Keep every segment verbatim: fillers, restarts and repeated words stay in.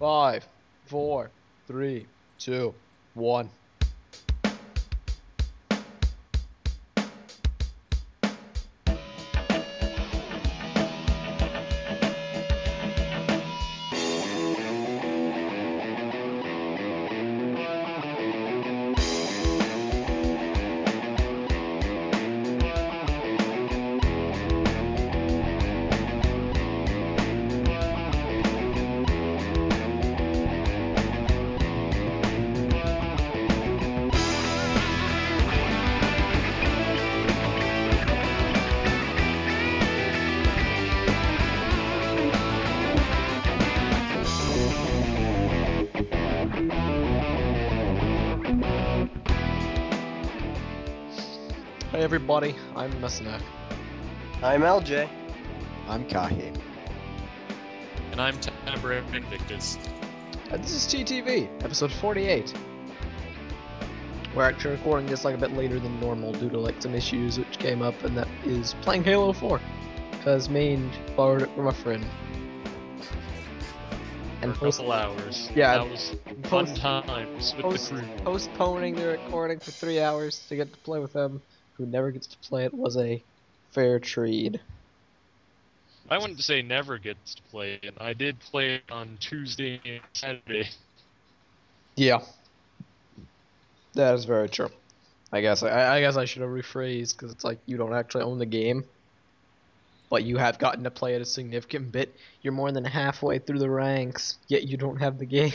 Five, four, three, two, one. Hey everybody, I'm Messinek. I'm L J. I'm Kahi. And I'm Tabra Invictus. And this is T T V, episode forty-eight. We're actually recording this like a bit later than normal due to like some issues which came up, and that is playing Halo four. Because Maine borrowed it from a friend. And For a couple hours. Yeah, That was fun post- times with post- the crew. Postponing the recording for three hours to get to play with them, who never gets to play it, was a fair trade. I wouldn't say never gets to play it. I did play it on Tuesday and Saturday. Yeah. That is very true. I guess I, I guess I should have rephrased, because it's like you don't actually own the game, but you have gotten to play it a significant bit. You're more than halfway through the ranks, yet you don't have the game.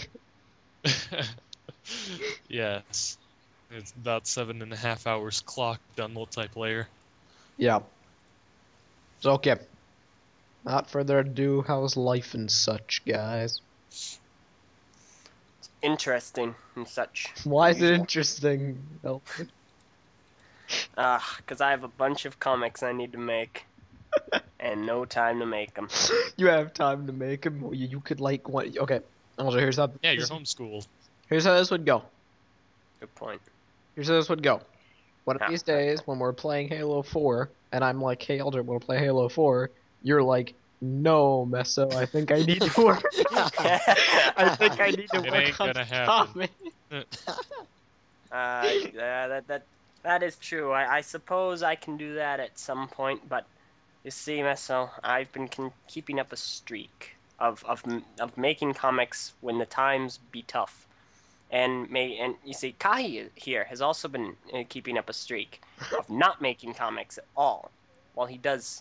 Yes. It's about seven and a half hours clocked on multiplayer. Yeah. So okay. Not further ado, how's life and such, guys? Interesting and such. Why is it Usual. interesting? Elfred? Ah, because I have a bunch of comics I need to make. And no time to make them. You have time to make them. You, you could like what? Okay. Also, here's how. Yeah, you're here's, homeschooled. here's how this would go. Good point. Here's how this would go. One of Yeah. these days, when we're playing Halo four, and I'm like, hey, Elder, we'll play Halo four, you're like, no, Meso, I think I need to work. I think I need to It work ain't on gonna some happen. comics. Uh, yeah, that that that is true. I, I suppose I can do that at some point, but you see, Meso, I've been con- keeping up a streak of of m- of making comics when the times be tough. And may and you see, Kahi here has also been uh, keeping up a streak of not making comics at all. While he does,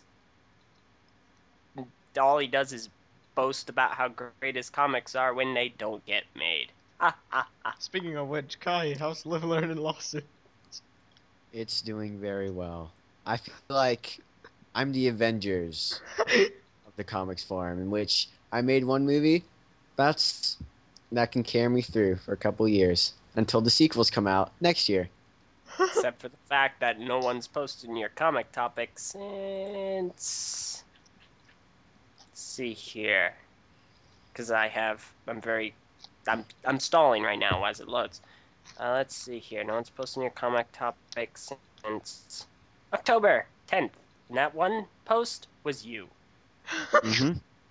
all he does is boast about how great his comics are when they don't get made. Ha ha ha. Speaking of which, Kai, how's Live Learn and Lawsuit? It's doing very well. I feel like I'm the Avengers of the comics form, in which I made one movie that's that can carry me through for a couple years until the sequels come out next year. Except for the fact that no one's posting your comic topics since. Let's see here, because I have I'm very I'm I'm stalling right now as it loads. Uh, let's see here. No one's posting your comic topics since October tenth. And that one post was you. hmm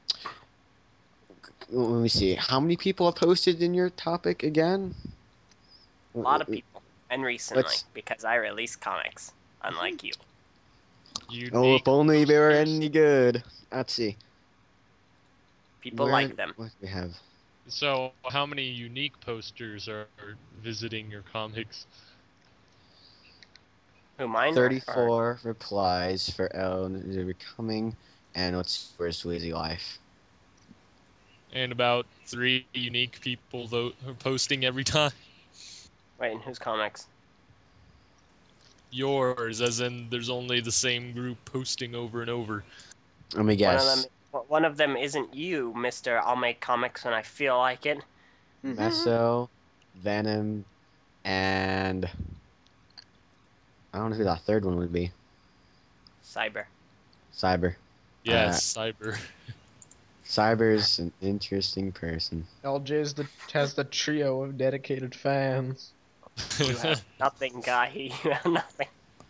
Let me see. How many people have posted in your topic again? A lot of people, and recently, Let's- because I release comics, unlike you. Unique Oh, if only they were posters. any good. Let's see. People Where- like them. What do we have? So, how many unique posters are visiting your comics? Who mine? or- thirty-four replies for L the Becoming, and what's where's Lazy Life? And about three unique people vote posting every time. Wait, and whose comics? Yours, as in there's only the same group posting over and over. Let me One guess. of them. One of them isn't you, Mister I'll make comics when I feel like it. Meso, Venom, and I don't know who that third one would be. Cyber. Cyber. Yes, cyber. Cyber's an interesting person. L J's the has the trio of dedicated fans. You have nothing, guy. You have nothing.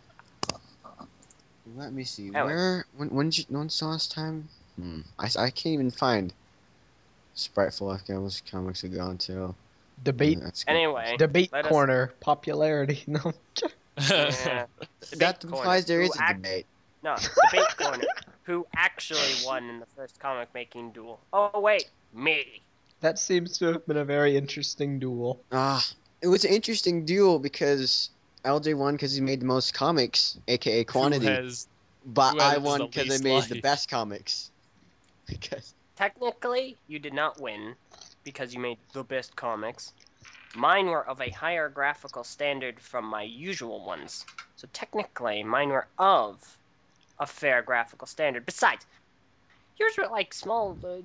Let me see. Anyway. Where? When? When? Did you, when's the last time? Hmm. I, I can't even find. Spriteful F Comics comics are gone too. Debate, Mm, that's good. Anyway, debate let us- corner, popularity. No. yeah, That debate implies corner, there who is a act- debate. No, debate corner. Who actually won in the first comic making duel? Oh wait, me. That seems to have been a very interesting duel. Ah, it was an interesting duel because L J won because he made the most comics, aka quantity. Who has But who I has won the because I least made the life? best comics. Because Technically, you did not win because you made the best comics. Mine were of a higher graphical standard from my usual ones. So technically, mine were of a fair graphical standard. Besides, yours were like small. Uh,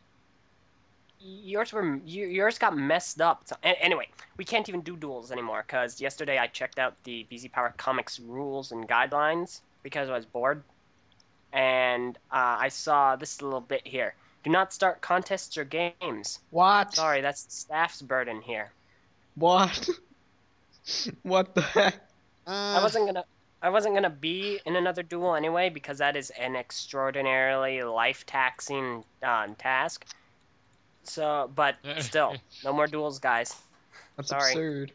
yours were yours got messed up. So, anyway, we can't even do duels anymore because yesterday I checked out the V Z Power Comics rules and guidelines because I was bored, and uh, I saw this little bit here. Do not start contests or games. What? Sorry, that's the staff's burden here. What? What the heck? uh, I wasn't gonna I wasn't gonna be in another duel anyway because that is an extraordinarily life taxing uh, task. So, but still, no more duels, guys. That's Sorry. absurd.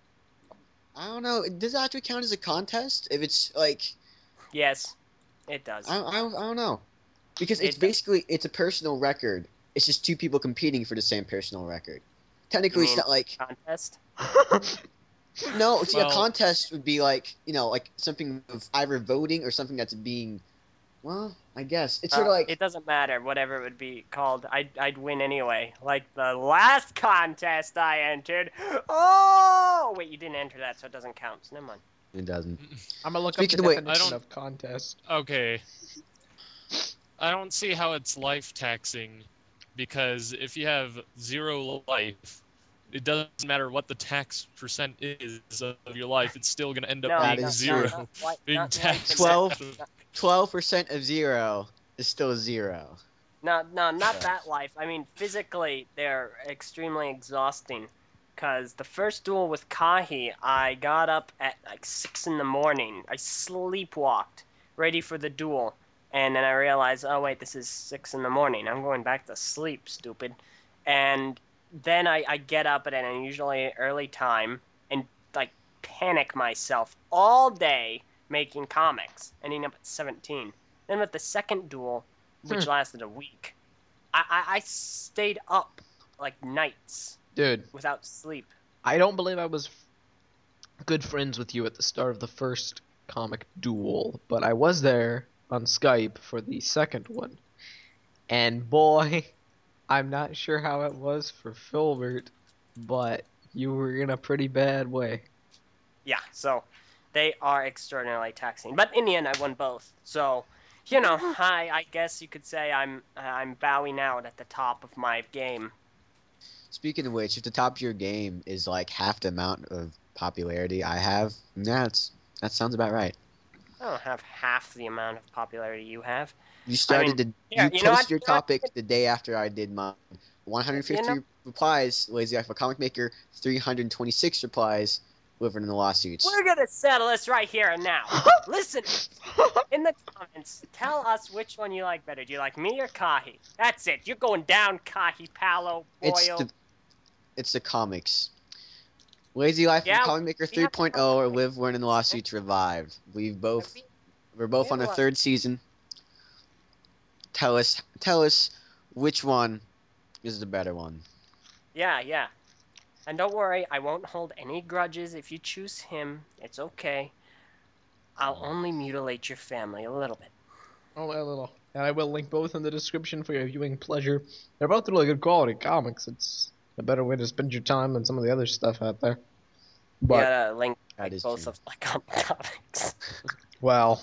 I don't know. Does that actually count as a contest? If it's like, Yes, it does. I, I, I don't know, because it's It does. basically it's a personal record. It's just two people competing for the same personal record. Technically, You it's mean- not like Contest. no. See, a Well- contest would be like you know like something of either voting or something that's being. Well, I guess it's sort Uh, of like it doesn't matter, whatever it would be called. I'd I'd win anyway. Like the last contest I entered. Oh wait, you didn't enter that, so it doesn't count. So never mind. it doesn't. I'm gonna look Speaking up of the which- I definition don't- of contest. Okay. I don't see how it's life taxing because if you have zero life, it doesn't matter what the tax percent is of your life, it's still going to end up No, That being is not, zero. Not, not, li- being not taxed. life Twelve. and- not- Twelve percent of zero is still zero. No, no, not Yeah. that life. I mean, physically, they're extremely exhausting. Because the first duel with Kahi, I got up at like six in the morning. I sleepwalked, ready for the duel. And then I realized, oh wait, this is six in the morning. I'm going back to sleep, stupid. And then I, I get up at an unusually early time and like panic myself all day making comics, ending up at seventeen. Then with the second duel, which Hmm. lasted a week, I, I, I stayed up like nights Dude, without sleep. I don't believe I was f- good friends with you at the start of the first comic duel, but I was there on Skype for the second one. And boy, I'm not sure how it was for Filbert, but you were in a pretty bad way. Yeah, so they are extraordinarily taxing. But in the end, I won both. So, you know, I I guess you could say I'm I'm bowing out at the top of my game. Speaking of which, if the top of your game is like half the amount of popularity I have, that's that sounds about right. I don't have half the amount of popularity you have. You started mean, to yeah, you you know posted what, your you know what? topic the day after I did mine. one hundred fifty You know- replies, Lazy Eye for Comic Maker. three hundred twenty-six replies, delivered in the lawsuits. We're gonna settle this right here and now. Listen, in the comments, tell us which one you like better. Do you like me or Kahi? That's it. You're going down, Kahi, Palo, It's Boyle. the it's the comics. Lazy Life Yeah, and Comic Maker we have 3.0 or Live Learn in the Lawsuits revived. We've both we're both we on have the a lot- third season. Tell us tell us which one is the better one. Yeah, yeah. And don't worry, I won't hold any grudges if you choose him. It's okay. I'll only mutilate your family a little bit. Only a little. And I will link both in the description for your viewing pleasure. They're both really good quality comics. It's a better way to spend your time than some of the other stuff out there. But, You gotta link That like, is both true. of my com- comics. well,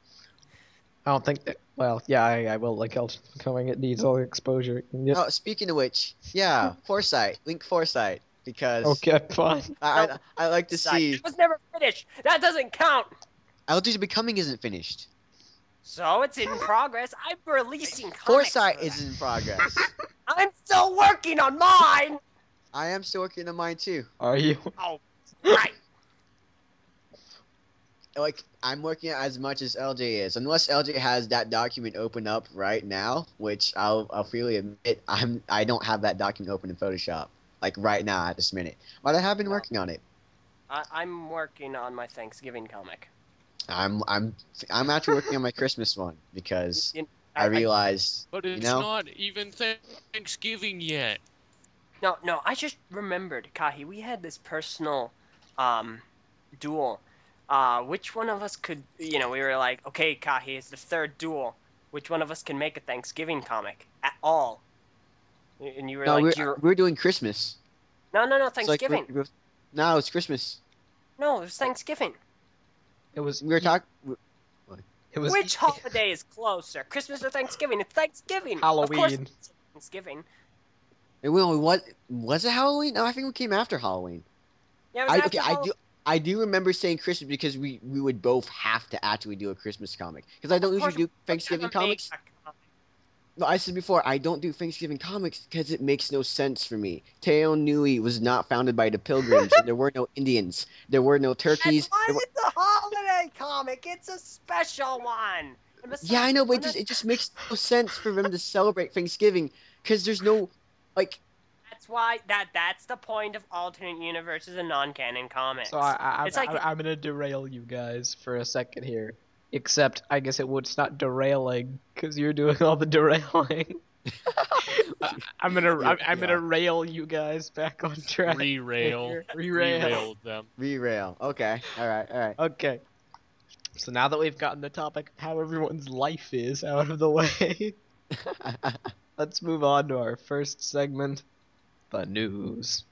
I don't think that. Well, yeah, I, I will link Elton Coming. It needs all the exposure it can get. Oh, speaking of which, yeah, Foresight. Link Foresight because Okay, fine. I, I I like to Sorry, see It was never finished. That doesn't count. L G's Becoming isn't finished. So it's in progress. I'm releasing comics. Foresight for that. is in progress. I'm still working on mine. I am still working on mine too. Are you? Oh, right. like I'm working as much as L J is. Unless L J has that document open up right now, which I'll I'll freely admit I'm I don't have that document open in Photoshop like right now at this minute. But I have been No. working on it. I, I'm working on my Thanksgiving comic. I'm I'm I'm actually working on my Christmas one because You- I realized But you it's know not even Thanksgiving yet. No, no, I just remembered, Kahi, we had this personal um, duel. Uh, which one of us could, you know, we were like, okay, Kahi, it's the third duel. Which one of us can make a Thanksgiving comic at all? And you were no like, we're you're... we're doing Christmas. no, no, no, It's like we're- Thanksgiving. we're- no, it's Christmas. No, it was Thanksgiving. It was. We were talking. It was Which holiday is closer, Christmas or Thanksgiving? It's Thanksgiving. Of course, Halloween. it's Thanksgiving. What was it Halloween? No, I think we came after Halloween. Yeah, it was I, after okay, I Hall- do. I do remember saying Christmas because we, we would both have to actually do a Christmas comic because I don't Of course usually do we Thanksgiving never made comics. a comic. No, I said before I don't do Thanksgiving comics because it makes no sense for me. Teo Nui was not founded by the Pilgrims. And there were no Indians. There were no turkeys. That's why there were- it's a holiday comic. It's a special one. And besides, Yeah, I know, but we're it just not- it just makes no sense for them to celebrate Thanksgiving because there's no like. That's why that that's the point of alternate universes and non-canon comics. So I, I, It's I, like- I, I'm gonna derail you guys for a second here. Except I guess it would. It's not derailing because you're doing all the derailing. I, I'm gonna I'm, I'm Yeah. gonna rail you guys back on track. Re-rail. Re-rail. Re-railed them. Re-rail. Okay. All right. All right. Okay. So now that we've gotten the topic of how everyone's life is out of the way, let's move on to our first segment, the news.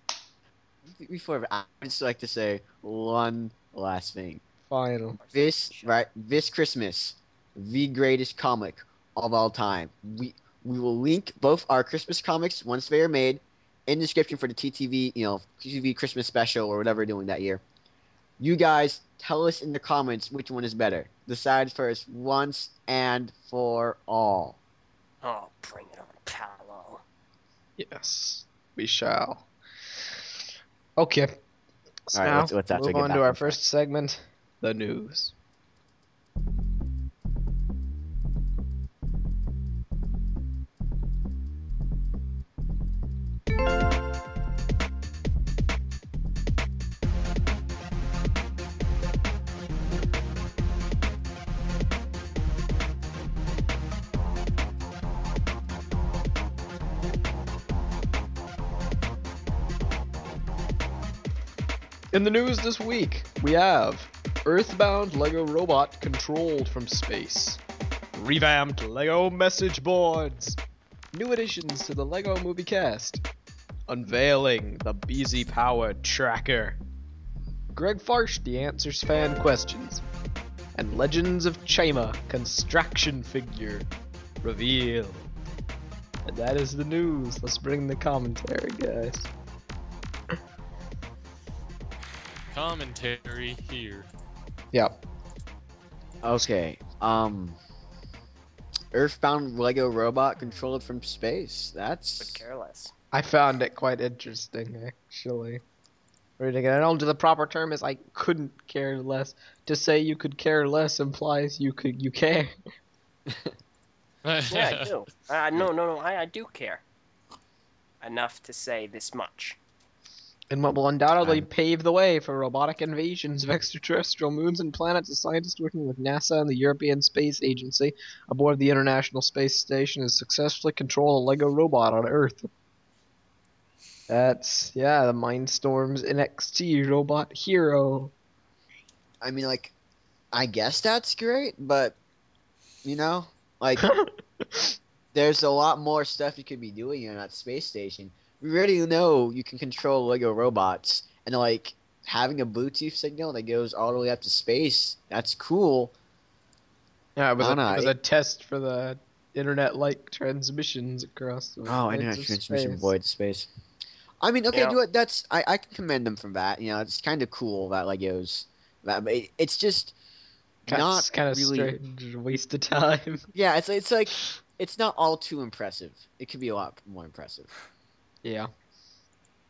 Before I would just like to say one last thing. Final. This right this Christmas, the greatest comic of all time. We we will link both our Christmas comics once they are made in the description for the T T V, you know, T T V Christmas special or whatever we're doing that year. You guys tell us in the comments which one is better. Decide first once and for all. Oh, bring it on, Paolo. Yes, we shall. Okay. So All right, now, let's- let's actually move get on back to our on track. first segment, the news. In the news this week, we have Earthbound Lego robot controlled from space, revamped Lego message boards, new additions to the Lego movie cast, unveiling the B Z Power Tracker, Greg Farshty answers fan questions, and Legends of Chima construction figure reveal. And that is the news. Let's bring the commentary, guys. Commentary here. Yep. Okay. Um Earthbound Lego robot controlled from space. That's Could care less. I found it quite interesting, actually. Reading it, I don't know the proper term is I couldn't care less. To say you could care less implies you could you care. Yeah, I do. Uh, no, no, no. I, I do care enough to say this much. And what will undoubtedly Um, pave the way for robotic invasions of extraterrestrial moons and planets. A scientist working with NASA and the European Space Agency aboard the International Space Station has successfully controlled a Lego robot on Earth. That's, yeah, the Mindstorms N X T robot hero. I mean like I guess that's great, but you know, like there's a lot more stuff you could be doing in that space station. We already know you can control Lego robots, and like having a Bluetooth signal that goes all the way up to space. That's cool. Yeah, it was, I a, don't know, it was it- a test for the internet-like transmissions across the Oh, voids internet of transmission space. void space. I mean, okay, Yeah. do it. That's I, I can commend them for that. You know, it's kind of cool that Legos. That but it, it's just not kind of really. strange, waste of time. Yeah, it's it's like it's not all too impressive. It could be a lot more impressive. Yeah.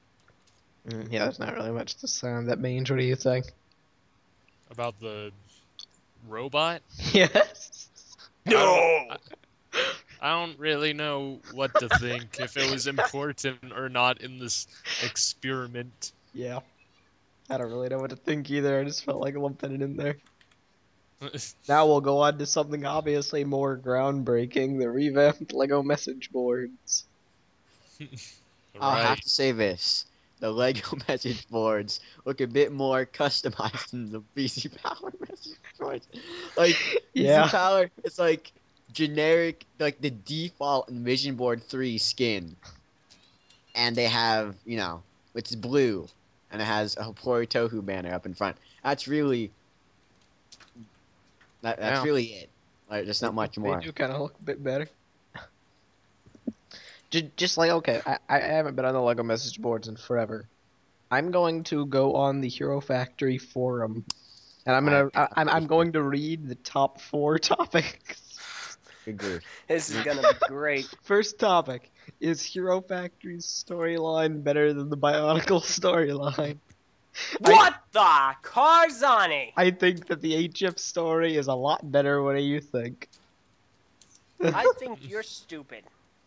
Mm, yeah, there's not really much to say on that, Mange. What do you think? About the robot? Yes. I don't, I, I don't really know what to think, if it was important or not in this experiment. Yeah. I don't really know what to think either. I just felt like lumping it in there. Now we'll go on to something obviously more groundbreaking, the revamped Lego message boards. I'll have Right. to say this. The Lego message boards look a bit more customized than the B C Power message boards. Like, Yeah. B C Power, it's like generic, like the default Envision Board three skin. And they have, you know, it's blue. And it has a Hapori Tohu banner up in front. That's really, that, that's Yeah. really it. Like, there's not much more. They do kind of look a bit better. Just, just like, okay, I, I haven't been on the Lego message boards in forever. I'm going to go on the Hero Factory forum, and I'm gonna, I, I'm, I'm going to read the top four topics. Good grief. This is gonna be great. First topic, is Hero Factory's storyline better than the Bionicle storyline? What the Carzani? I think that the H F story is a lot better. What do you think? I think you're stupid.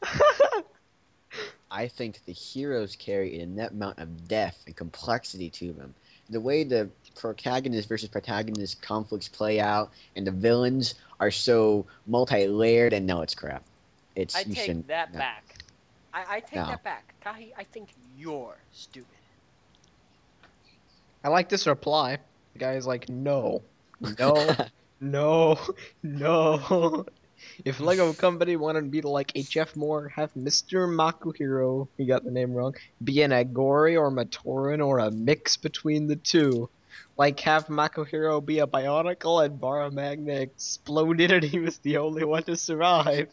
I think the heroes carry an immense amount of depth and complexity to them. The way the protagonist versus protagonist conflicts play out, and the villains are so multi-layered, and no, it's crap. It's I you take shouldn't- that no. back. I, I take No. that back. Kahi, I think you're stupid. I like this reply. The guy's like, no, no, no, no. If Lego Company wanted to be like H F more, have Mister Makuhiro, he got the name wrong, be an Agori or Matoran or a mix between the two. Like have Makuhiro be a Bionicle and Baramagna exploded and he was the only one to survive.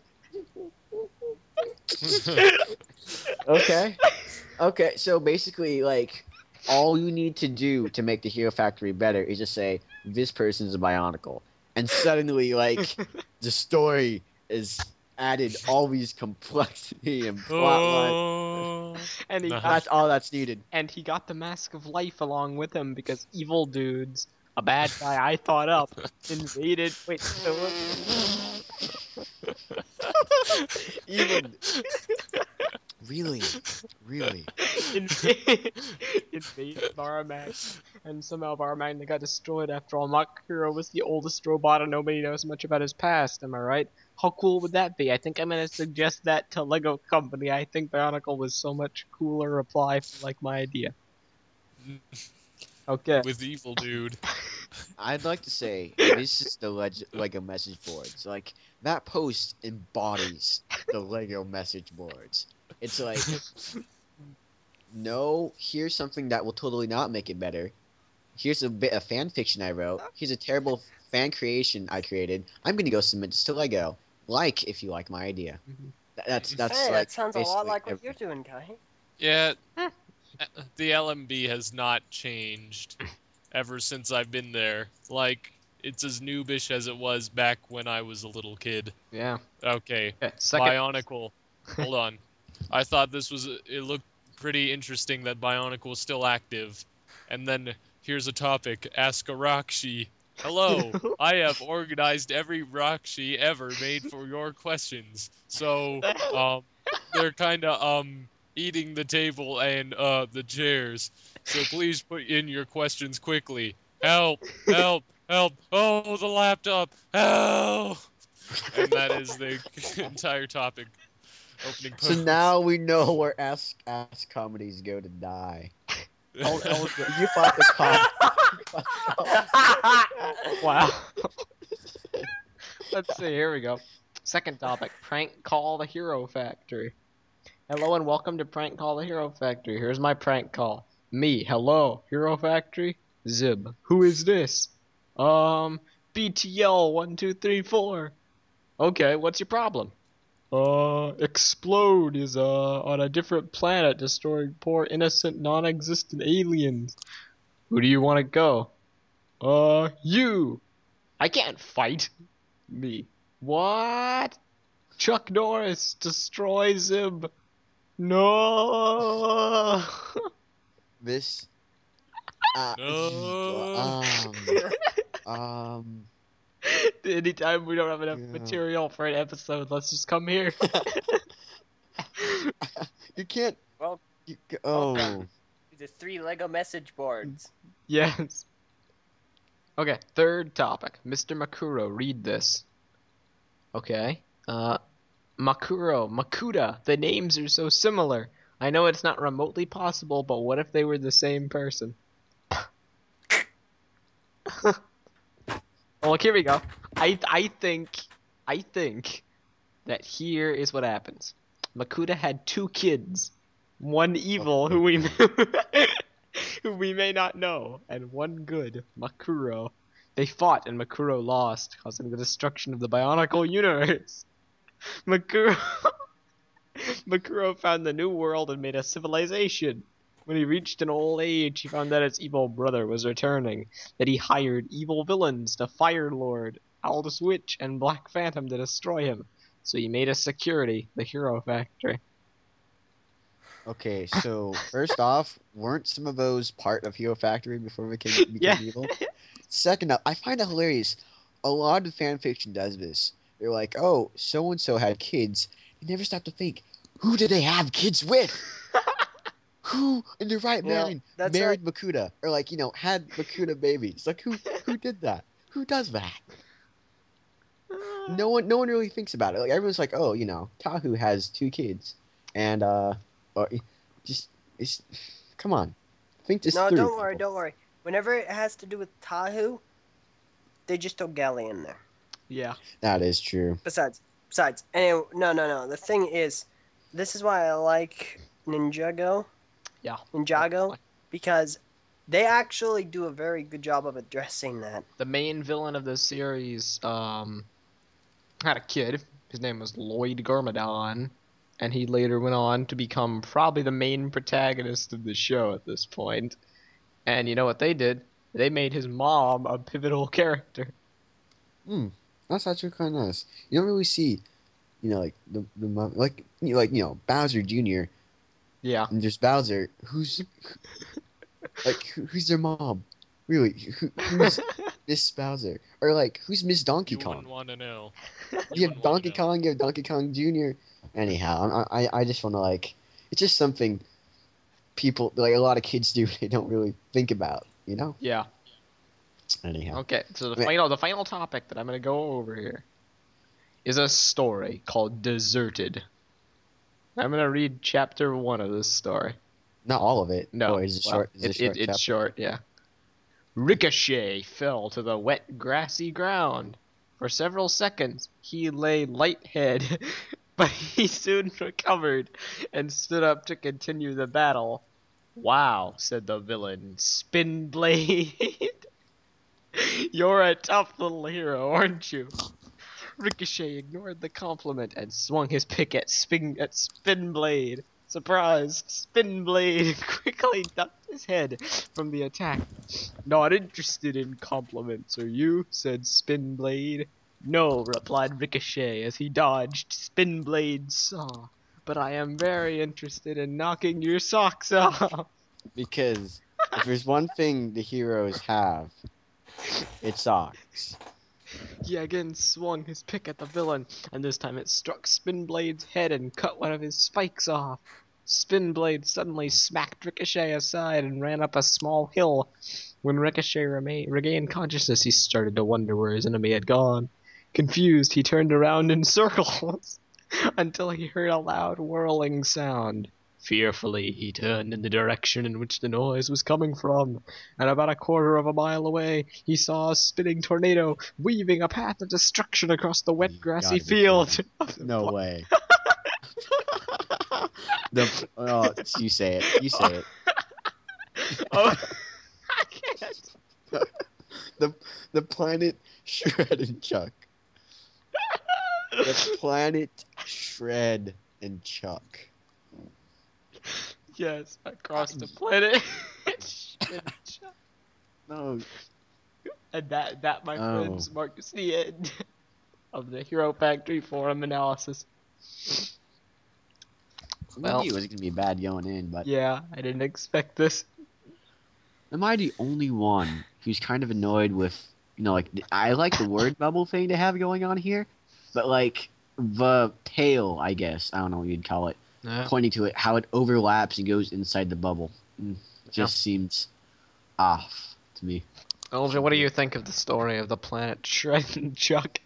Okay. Okay, so basically, like, all you need to do to make the Hero Factory better is just say, this person's a Bionicle. And suddenly, like, the story is added all these complexity and plotline. Oh. And he Nah. got, That's all that's needed. and he got the Mask of Life along with him because evil dudes, a bad guy I thought up, invaded. Wait, so Even. Really? Really? invaded, invaded Baramag, and somehow Baramagna got destroyed after all. Makuhiro was the oldest robot and nobody knows much about his past, am I right? How cool would that be? I think I'm gonna suggest that to Lego Company. I think Bionicle was so much cooler reply for like my idea. Okay. With evil dude. I'd like to say, this is the leg- Lego message boards. Like, that post embodies the Lego message boards. It's like, no, here's something that will totally not make it better. Here's a bit of fan fiction I wrote. Here's a terrible fan creation I created. I'm gonna go submit this to Lego. Like, if you like my idea. Mhm. Th- That's that's Hey, like that sounds a lot basically like what everything. you're doing, Kahi. Yeah, uh, the L M B has not changed ever since I've been there. Like, it's as noobish as it was back when I was a little kid. Yeah. Okay, Okay. Second. Bionicle. Hold on. I thought this was, it looked pretty interesting that Bionicle was still active. And then, here's a topic, Ask a Rakshi. Hello, I have organized every Rakshi ever made for your questions. So, um, they're kinda, um, eating the table and, uh, the chairs. So please put in your questions quickly. Help, help, help. Oh, the laptop, help! And that is the entire topic. Opening So post. now we know where ass ass comedies go to die. Oh, oh, You fought the cop. Wow. Let's see, here we go. Second topic, prank call the Hero Factory. Hello and welcome to Prank Call the Hero Factory. Here's my prank call. Me, hello, Hero Factory? Zib. Who is this? Um, B T L one two three four. Okay, what's your problem? Uh, Explode is uh on a different planet destroying poor innocent non-existent aliens. Who do you want to go? Uh, you. I can't fight. Me. What? Chuck Norris destroys him. No. This. Uh, No. um. Um. Anytime we don't have enough Yeah. material for an episode, let's just come here. You can't. Well, You, ca- oh. welcome. The three Lego message boards. Yes. Okay, third topic. Mister Makuro, read this. Okay. Uh, Makuro, Makuta. The names are so similar. I know it's not remotely possible, but what if they were the same person? Well, here we go. I I think I think that here is what happens. Makuta had two kids, one evil who we who we may not know, and one good, Makuro. They fought and Makuro lost, causing the destruction of the Bionicle universe. Makuro Makuro found the new world and made a civilization. When he reached an old age, he found that his evil brother was returning, that he hired evil villains, the Fire Lord, Aldous Witch, and Black Phantom to destroy him. So he made a security, the Hero Factory. Okay, so first off, weren't some of those part of Hero Factory before we became, became Yeah. evil? Second up, I find it hilarious. A lot of fan fiction does this. They're like, oh, so and so had kids. You never stop to think, who did they have kids with? Who in their right Well, mind that's married Makuta, or like you know had Makuta babies? Like who who did that? Who does that? No one no one really thinks about it. Like everyone's like, oh, you know, Tahu has two kids, and uh, or just it's come on, think this No, through. don't worry, people. don't worry. Whenever it has to do with Tahu, they just throw Galley in there. Yeah. That is true. Besides, besides, anyway, no, no, no. The thing is, this is why I like Ninjago. Yeah. Ninjago, because they actually do a very good job of addressing that. The main villain of this series um, had a kid. His name was Lloyd Garmadon, and he later went on to become probably the main protagonist of the show at this point. And you know what they did? They made his mom a pivotal character. Hmm, that's actually kind of nice. You don't really see, you know, like the the mom, like you know, like you know Bowser Junior Yeah. and just Bowser. Who's like who, who's their mom? Really, who, who's Miss Bowser? Or like who's Miss Donkey You Kong? wouldn't want to know. You have wouldn't wanna Donkey know. Kong, you have Donkey Kong Junior Anyhow, I I, I just want to like, it's just something people like a lot of kids do. They don't really think about, you know. Yeah. Anyhow, Okay, so the Wait. final the final topic that I'm gonna go over here is a story called Deserted. I'm gonna read chapter one of this story. not all of it. No, oh, is it well, short? Is it, it, short? it, it's chapter? short, yeah. Ricochet fell to the wet, grassy ground. For several seconds, he lay lightheaded, but he soon recovered and stood up to continue the battle. Wow, said the villain, Spinblade. You're a tough little hero, aren't you? Ricochet ignored the compliment and swung his pick at Spin at Spinblade. Surprise! Spinblade quickly ducked his head from the attack. Not interested in compliments, are you? Said Spinblade. No, replied Ricochet as he dodged Spinblade's saw. But I am very interested in knocking your socks off. Because if there's one thing the heroes have, it's socks. He again swung his pick at the villain, and this time it struck Spinblade's head and cut one of his spikes off. Spinblade suddenly smacked Ricochet aside and ran up a small hill. When Ricochet rema- regained consciousness, he started to wonder where his enemy had gone. Confused, he turned around in circles until he heard a loud whirling sound. Fearfully, he turned in the direction in which the noise was coming from, and about a quarter of a mile away, he saw a spinning tornado weaving a path of destruction across the wet, You grassy gotta be field. kidding. No way. the oh, you say it. You say it. Oh, I can't. The the planet Shred and Chuck. The planet Shred and Chuck. Yes, across the planet. No. And that, that, my Oh. friends, marks the end of the Hero Factory forum analysis. Well, Well- knew it was gonna be bad going in, but Yeah, I didn't expect this. am I the only one who's kind of annoyed with you know, like I like the word bubble thing they have going on here, but like the tail, I guess I don't know what you'd call it, Yeah. pointing to it, how it overlaps and goes inside the bubble, mm, just seems off to me. Elgin, what do you think of the story of the planet Shred and Chuck?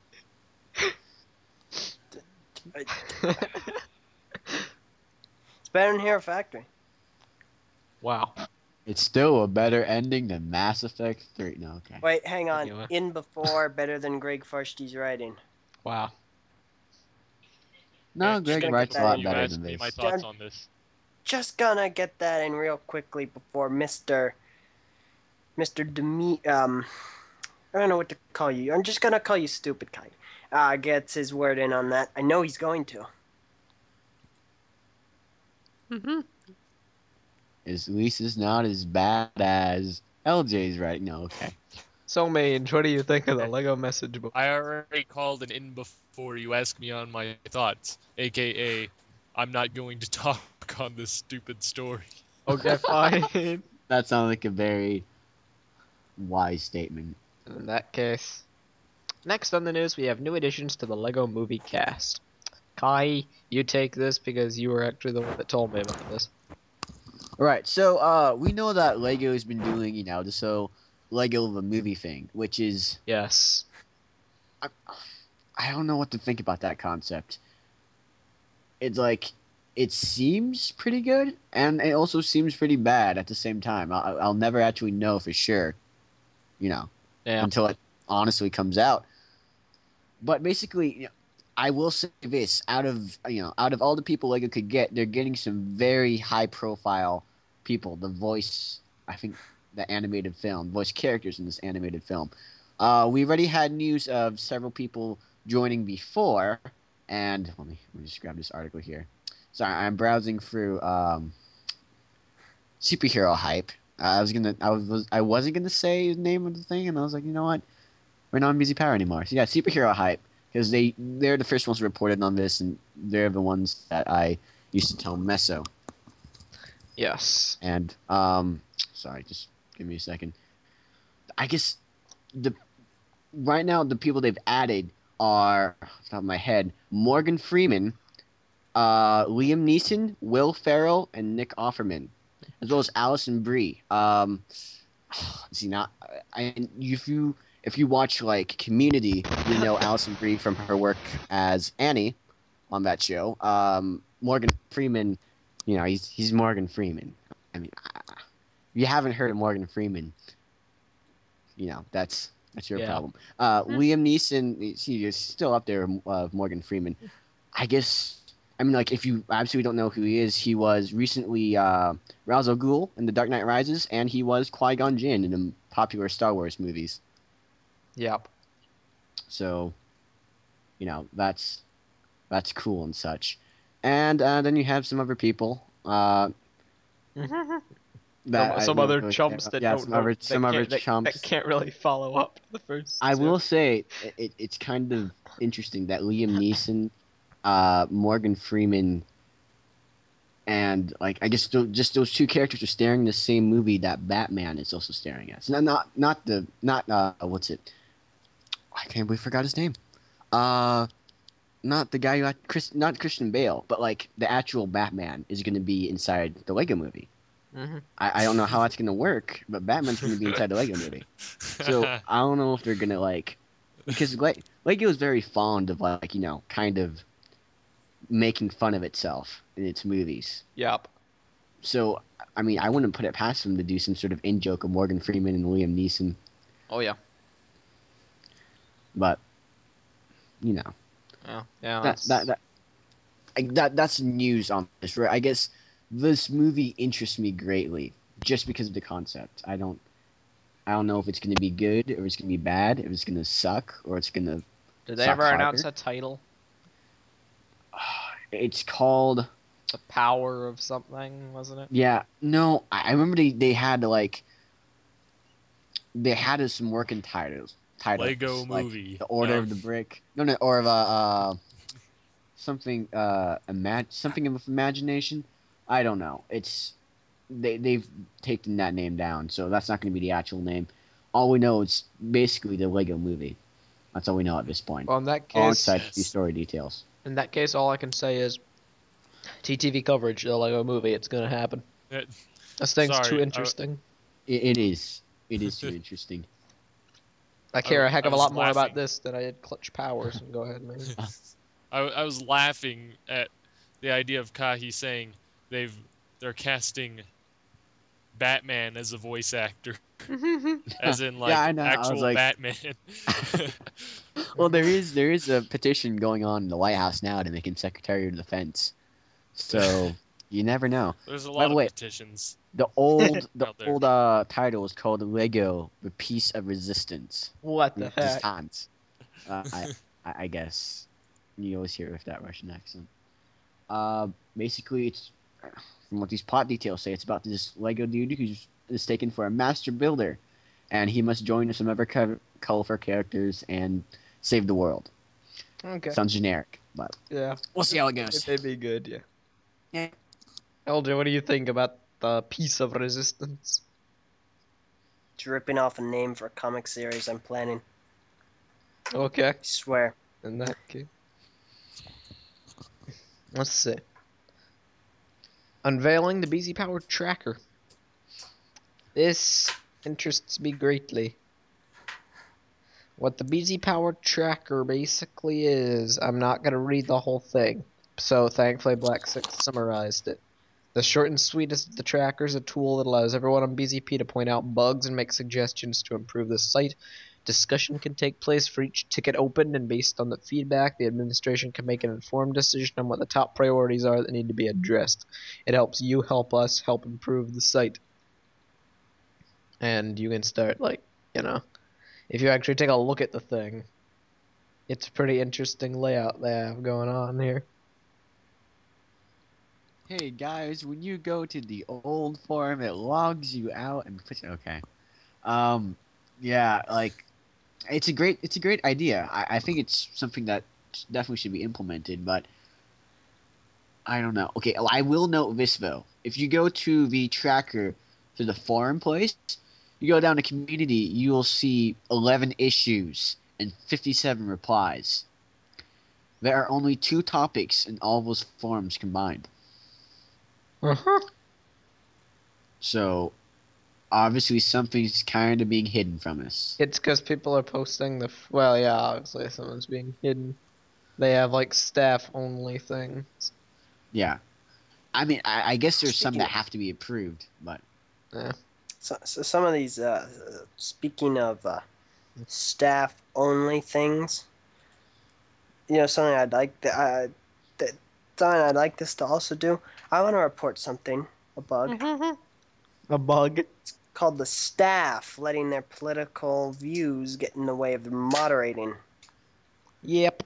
It's better than Hero Factory. Wow. It's still a better ending than Mass Effect three. No, okay. Wait, hang on. Anyway. In before, better than Greg Farshti's writing. Wow. No, Just Greg gonna writes get a that lot in. better You asked than me this. my thoughts Done. on this. Just gonna get that in real quickly before Mister Mister Demi um I don't know what to call you. I'm just gonna call you stupid kind. Uh gets his word in on that. I know he's going to. Mm-hmm. At least it's not as bad as L J's right. No, okay. So, Mange, what do you think of the Lego message book? I already called it in before you asked me on my thoughts, aka I'm not going to talk on this stupid story. Okay, fine. That sounds like a very wise statement. In that case. Next on the news, we have new additions to the Lego movie cast. Kai, you take this because you were actually the one that told me about this. All right, so uh, we know that Lego has been doing, you know, the so Lego the movie thing, which is Yes. I, I don't know what to think about that concept. It's like it seems pretty good, and it also seems pretty bad at the same time. I'll, I'll never actually know for sure, you know, Yeah. until it honestly comes out. But basically, you know, I will say this: out of you know, out of all the people Lego could get, they're getting some very high-profile people. The voice, I think, the animated film, voice characters in this animated film. Uh, we already had news of several people joining before, and let me let me just grab this article here. Sorry, I'm browsing through um, superhero hype. Uh, I was gonna, I was, I wasn't gonna say the name of the thing, and I was like, you know what, we're not on Busy Power anymore. So yeah, superhero hype, because they they're the first ones reported on this, and they're the ones that I used to tell Meso. Yes. And um, sorry, just give me a second. I guess the right now the people they've added are off the top of my head Morgan Freeman, uh, Liam Neeson, Will Ferrell, and Nick Offerman, as well as Alison Brie. Um, see now, I if you if you watch like Community, you know Alison Brie from her work as Annie on that show. Um, Morgan Freeman, you know he's he's Morgan Freeman. I mean, if you haven't heard of Morgan Freeman, you know that's that's your Yeah. problem. Uh, Liam Neeson, he is still up there. Uh, Morgan Freeman, I guess. I mean, like if you absolutely don't know who he is, he was recently uh, Ra's al Ghul in The Dark Knight Rises, and he was Qui-Gon Jinn in the popular Star Wars movies. Yep. So, you know that's that's cool and such. And uh, then you have some other people. Uh, that some I some don't other really chumps care that about. yeah, don't some know, other that some other can't- that- chumps. that can't really follow up to the first. I two. will say it, it, it's kind of interesting that Liam Neeson, uh, Morgan Freeman, and like I guess th- just those two characters are staring in the same movie that Batman is also staring at. So not not not the not uh what's it? I can't believe I forgot his name. Uh, not the guy who act- Chris, not Christian Bale, but like the actual Batman is going to be inside the Lego movie. Mhm. I, I don't know how that's going to work, but Batman's going to be inside the Lego movie. So I don't know if they're gonna like, because Le- Lego is very fond of like you know kind of making fun of itself in its movies. Yep. So I mean, I wouldn't put it past them to do some sort of in joke of Morgan Freeman and Liam Neeson, Oh yeah. but you know Yeah. Yeah. that that's- that that I, that that's news on this. Right? I guess this movie interests me greatly just because of the concept. I don't. I don't know if it's going to be good or it's going to be bad, if it's going to suck or it's going to. Did they suck ever harder. announce a title? It's called. The Power of something, wasn't it? Yeah, no, I I remember they, they had like they had some working titles. Titles Lego like movie. The Order No. of the Brick. No, no, or of uh, uh something uh imag- something of imagination. I don't know. It's they they've taken that name down, so that's not going to be the actual name. all we know is basically the Lego Movie. That's all we know at this point. Well, in that case, Alongside Yes. the story details. in that case, all I can say is T T V coverage, the Lego Movie. It's gonna happen. It- This thing's Sorry, too I- interesting. It, it is. It is too interesting. I care I- a heck I of a was lot more about laughing. this than I did Clutch Powers. Go ahead, man. I, I was laughing at the idea of Kahi saying they've they're casting Batman as a voice actor, as in like I know, I was actual like- Batman. Well, there is there is a petition going on in the White House now to make him Secretary of Defense. So you never know. There's a By lot the of way- petitions. The old the Out there. old uh, title is called Lego: The Piece of Resistance. What the heck? Resistance. Uh, I, I I guess you always hear it with that Russian accent. Uh, basically, it's from what these plot details say, it's about this Lego dude who's mistaken for a master builder, and he must join some other co- colorful characters and save the world. Okay. Sounds generic, but Yeah. we'll see how it It goes. may be good, yeah. Yeah. L J, what do you think about the Piece of Resistance? It's ripping off a name for a comic series I'm planning. Okay. I swear. In that case. Let's see. Unveiling the B Z Power Tracker. This interests me greatly. What the B Z Power Tracker basically is, I'm not going to read the whole thing. So thankfully Black Six summarized it. The short and sweet is the tracker is a tool that allows everyone on B Z P to point out bugs and make suggestions to improve the site. Discussion can take place for each ticket opened, and based on the feedback, the administration can make an informed decision on what the top priorities are that need to be addressed. It helps you help us help improve the site. And you can start, like, you know, if you actually take a look at the thing, it's a pretty interesting layout they have going on here. Hey guys, when you go to the old forum, it logs you out and puts. Okay, um, yeah, like it's a great, it's a great idea. I, I think it's something that definitely should be implemented, but I don't know. Okay, I will note this though. If you go to the tracker to the forum place, you go down to community, you will see eleven issues and fifty-seven replies. There are only two topics in all those forums combined. Uh-huh. So, obviously, something's kind of being hidden from us. It's because people are posting the. F- well, yeah, obviously someone's being hidden. They have like staff only things. Yeah. I mean, I, I guess there's some Speaking that of- have to be approved, but So, so some of these, uh, speaking of uh, staff-only things, you know, something I'd like to, uh, that, something I'd like this to also do. I want to report something, a bug, a bug. called the staff letting their political views get in the way of the moderating. Yep.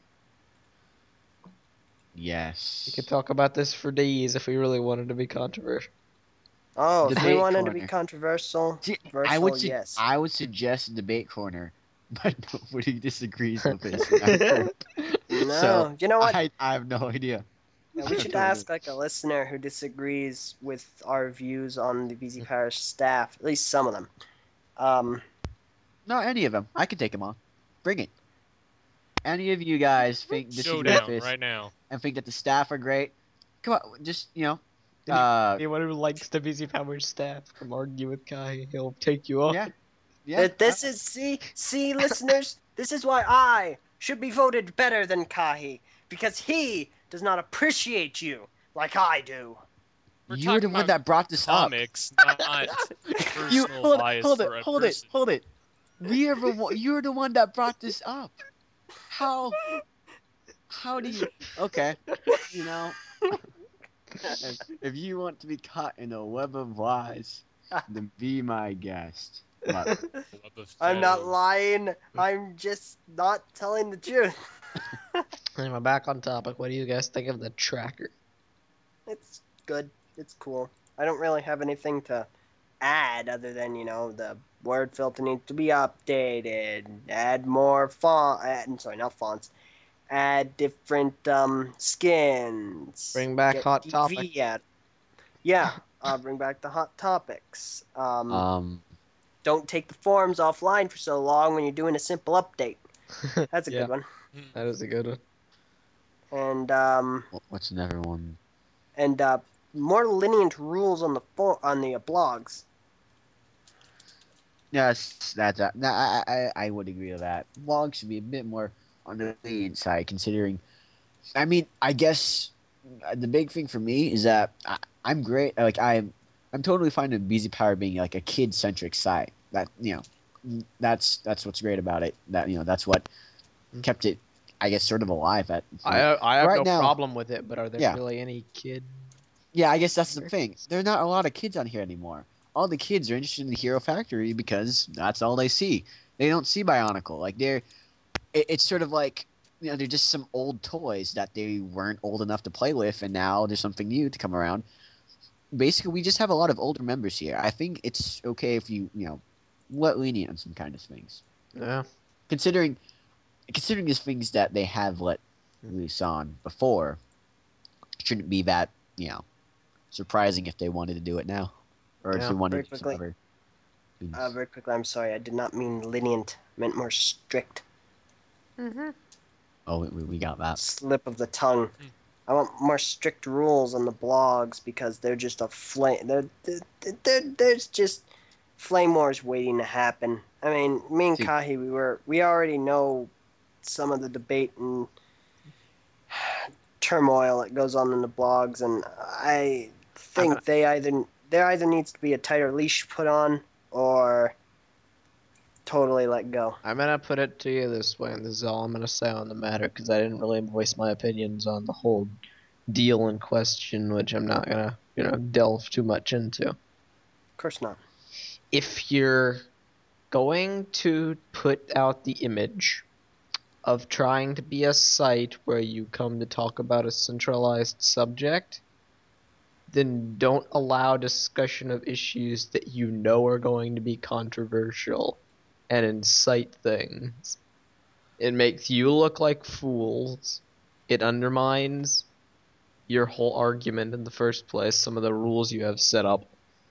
yes. We could talk about this for days if we really wanted to be controversial. Oh, if we Debate wanted to be corner. controversial, See, I controversial, would, su- yes. I would suggest a debate corner, but nobody disagrees with this. No, So, you know what? I, I have no idea. Yeah, we should ask like a listener who disagrees with our views on the B Z Parish staff, at least some of them. Um, No, any of them. I can take them on. Bring it. Any of you guys think disagree with Showdown this right now. and think that the staff are great? Come on, just you know. Any- Uh, Anyone who likes the B Z Power staff, come argue with Kai. He'll take you off. yeah, yeah. That this is see see listeners, this is why I should be voted better than Kahi, because he does not appreciate you like I do. We're You're the talking one about that brought this up. Comics, not You personal hold it, bias hold for it, a hold it, person. hold it. We are the one, you're the one that brought this up. How? How do you? Okay, you know. If, if you want to be caught in a web of lies, then be my guest. But Web of I'm not shadows. lying. I'm just not telling the truth. Anyway, back on topic. What do you guys think of the tracker? It's good. It's cool. I don't really have anything to add other than, you know, the word filter needs to be updated. Add more font. Add, I'm sorry, not fonts. Add different um, skins. Bring back Get Hot D V Topic. Out. Yeah, uh, bring back the hot topics. Um, um, don't take the forums offline for so long when you're doing a simple update. That's a Yeah. good one. That is a good one. And um, Wh- What's another one? and uh, more lenient rules on the for- on the uh, blogs. Yes, that's uh, nah, I, I I would agree with that. Blogs should be a bit more on the lenient side, considering. I mean, I guess uh, the big thing for me is that I, I'm great. Like I'm, I'm totally fine with B Z Power being like a kid centric site. That you know, that's that's what's great about it. That you know, that's what kept it, I guess, sort of alive. At I I have right no now- problem with it, but are there Yeah. really any kid? yeah, I guess that's the thing. There are not a lot of kids on here anymore. All the kids are interested in the Hero Factory because that's all they see. They don't see Bionicle. Like they're, it, it's sort of like you know they're just some old toys that they weren't old enough to play with, and now there's something new to come around. Basically, we just have a lot of older members here. I think it's okay if you you know let lenient on some kind of things, Yeah. considering considering these things that they have let loose on before. Shouldn't be that you know surprising if they wanted to do it now, or if Yeah. they wanted Very to do some quickly. other things. Uh, very quickly, I'm sorry, I did not mean lenient. I meant more strict. Oh, we, we got that. Slip of the tongue. I want more strict rules on the blogs because they're just a flame. They're, they're, they're, there's just flame wars waiting to happen. I mean, me and See- Kahi, we were we already know some of the debate and turmoil that goes on in the blogs, and I think gonna- they either there either needs to be a tighter leash put on or totally let go. I'm gonna put it to you this way, and this is all I'm gonna say on the matter, because I didn't really voice my opinions on the whole deal in question, which I'm not gonna, you know, delve too much into. Of course not. If you're going to put out the image of trying to be a site where you come to talk about a centralized subject, then don't allow discussion of issues that you know are going to be controversial and incite things. It makes you look like fools. It undermines your whole argument in the first place, some of the rules you have set up.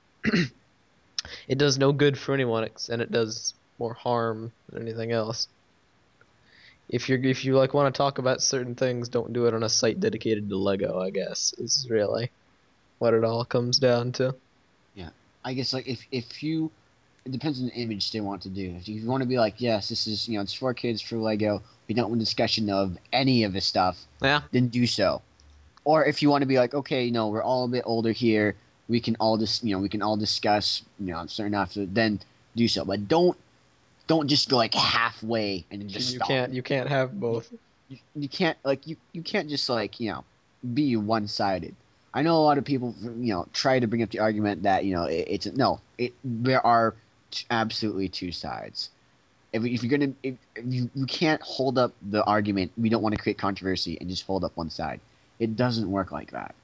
It does no good for anyone, and it does more harm than anything else. If you're if you like want to talk about certain things, don't do it on a site dedicated to Lego, I guess, is really what it all comes down to. I guess like if if you, it depends on the image they want to do. If you want to be like, yes, this is you know it's for kids for Lego. We don't want discussion of any of this stuff. Yeah. Then do so. Or if you want to be like, okay, you know, we're all a bit older here. We can all just you know we can all discuss you know certain after then do so. But don't don't just go like halfway and then just You stop. can't you can't have both. you, you can't like you, you can't just like you know be one-sided. I know a lot of people you know try to bring up the argument that you know it, it's no it there are t- absolutely two sides. If, if you're gonna if, if you you can't hold up the argument, we don't want to create controversy and just hold up one side. It doesn't work like that.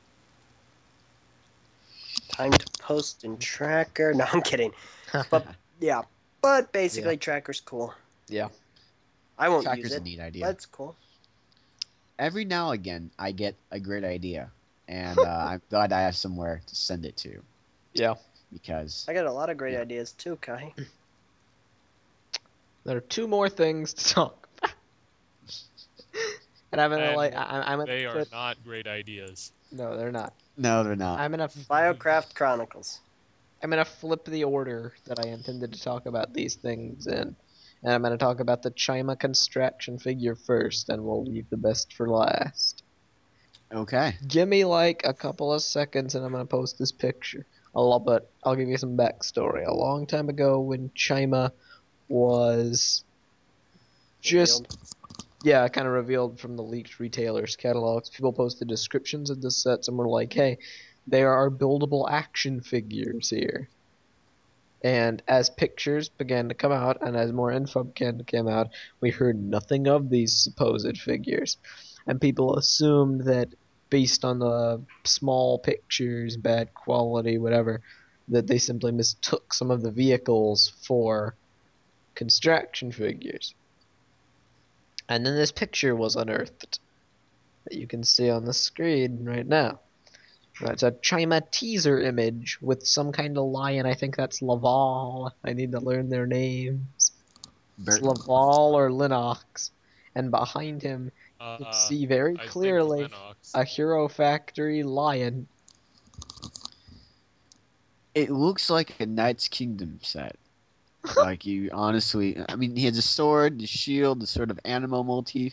Time to post in Tracker. No, I'm kidding. But yeah, but basically, Tracker's cool. Yeah. I won't Tracker's use a it. neat idea. That's cool. Every now and again, I get a great idea, and uh, I'm glad I have somewhere to send it to Yeah. because I got a lot of great Yeah. ideas too, Kai. There are two more things to talk about. And I'm gonna And like I, I'm gonna They are flip- not great ideas. No, they're not. no, they're not. I'm gonna Biocraft Chronicles. I'm gonna flip the order that I intended to talk about these things in, and I'm gonna talk about the Chima construction figure first, and we'll leave the best for last. Okay. Give me like a couple of seconds, and I'm gonna post this picture. I'll but I'll give you some backstory. A long time ago, when Chima was just Revealed. yeah, kind of revealed from the leaked retailers' catalogs. People posted descriptions of the sets and were like, hey, there are buildable action figures here. And as pictures began to come out and as more info began to come out, we heard nothing of these supposed figures. And people assumed that based on the small pictures, bad quality, whatever, that they simply mistook some of the vehicles for construction figures. And then this picture was unearthed that you can see on the screen right now That's a Chima teaser image with some kind of lion. I think that's Laval. I need to learn their names. It's Bert, Laval or Linnox. And behind him, you can Uh, see very I think clearly Lennox. a Hero Factory lion. it looks like a Knight's Kingdom set. Like you honestly, I mean, he has a sword, the shield, the sort of animal motif.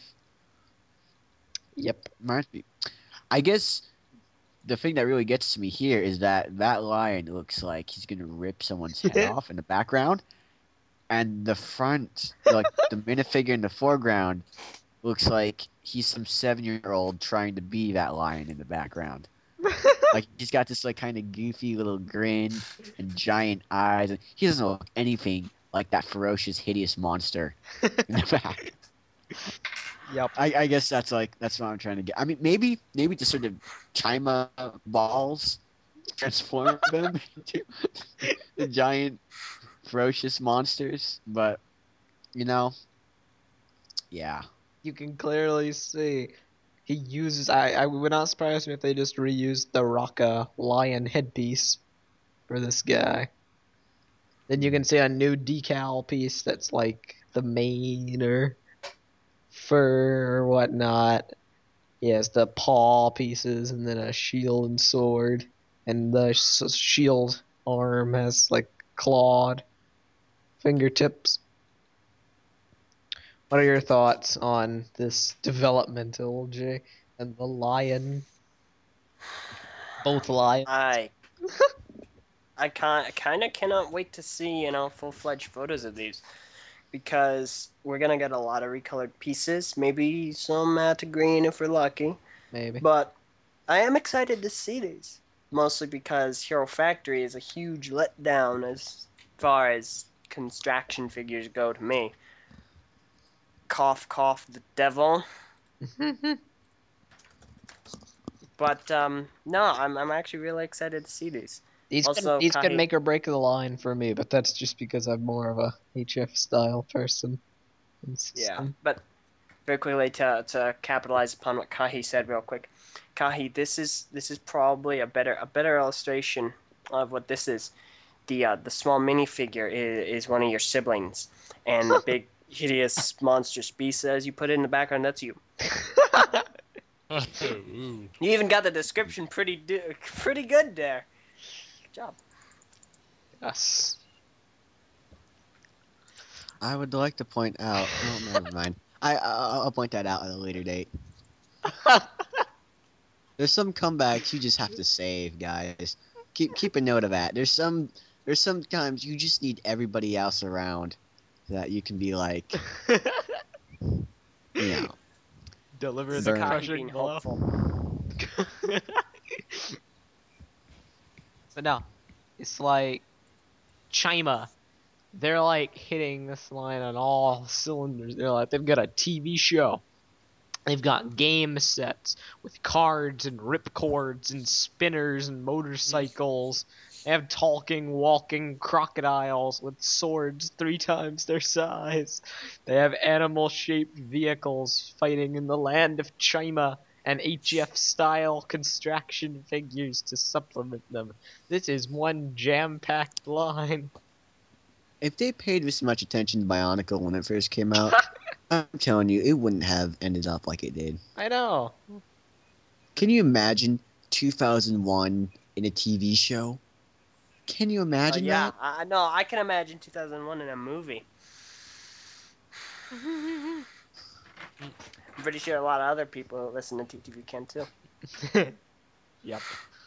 Yep. Reminds me. I guess the thing that really gets to me here is that that lion looks like he's gonna rip someone's head off in the background, and the front, like the minifigure in the foreground, looks like he's some seven-year-old trying to be that lion in the background. Like he's got this like kind of goofy little grin and giant eyes, and he doesn't look anything like that ferocious, hideous monster in the back. Yep. I, I guess that's like that's what I'm trying to get. I mean, maybe maybe to sort of Chima balls transform them into the giant, ferocious monsters. But you know, yeah, You can clearly see he uses. I, I would not surprise me if they just reused the Rocca lion headpiece for this guy. Then you can see a new decal piece that's like the mane or fur or whatnot. He has the paw pieces and then a shield and sword. And the s- shield arm has like clawed fingertips. What are your thoughts on this development, L J, and the lion? Both lions. I I can't I kind of cannot wait to see, you know, full-fledged photos of these, because we're gonna get a lot of recolored pieces, maybe some matte green if we're lucky. Maybe. But I am excited to see these, mostly because Hero Factory is a huge letdown as far as construction figures go to me. Cough, cough, the devil. But um, no, I'm I'm actually really excited to see these. These Also, could, these could Kahi- make or break the line for me, but that's just because I'm more of a H F style person. It's just- Yeah, but very quickly to to capitalize upon what Kahi said real quick. Kahi, this is this is probably a better a better illustration of what this is. The uh, the small minifigure is, is one of your siblings, and the big hideous monstrous beast, as you put it in the background, that's you. Ooh. You even got the description pretty do- pretty good there. Good job. Yes. I would like to point out. Oh, never mind. I I'll I'll point that out at a later date. There's some comebacks you just have to save, guys. Keep keep a note of that. There's some there's sometimes you just need everybody else around so that you can be like, you know, Deliver the Kahi crushing being blow. hopeful. So no, it's like Chima. They're like hitting this line on all cylinders. They're like they've got a T V show. They've got game sets with cards and ripcords and spinners and motorcycles. They have talking, walking crocodiles with swords three times their size. They have animal-shaped vehicles fighting in the land of Chima and H F-style construction figures to supplement them. This is one jam-packed line. if they paid this much attention to Bionicle when it first came out, I'm telling you, it wouldn't have ended up like it did. I know. Can you imagine two thousand one in a T V show? Can you Uh, imagine yeah, that? I no, I can imagine two thousand one in a movie. I'm pretty sure a lot of other people who listen to T T V can too. Yep.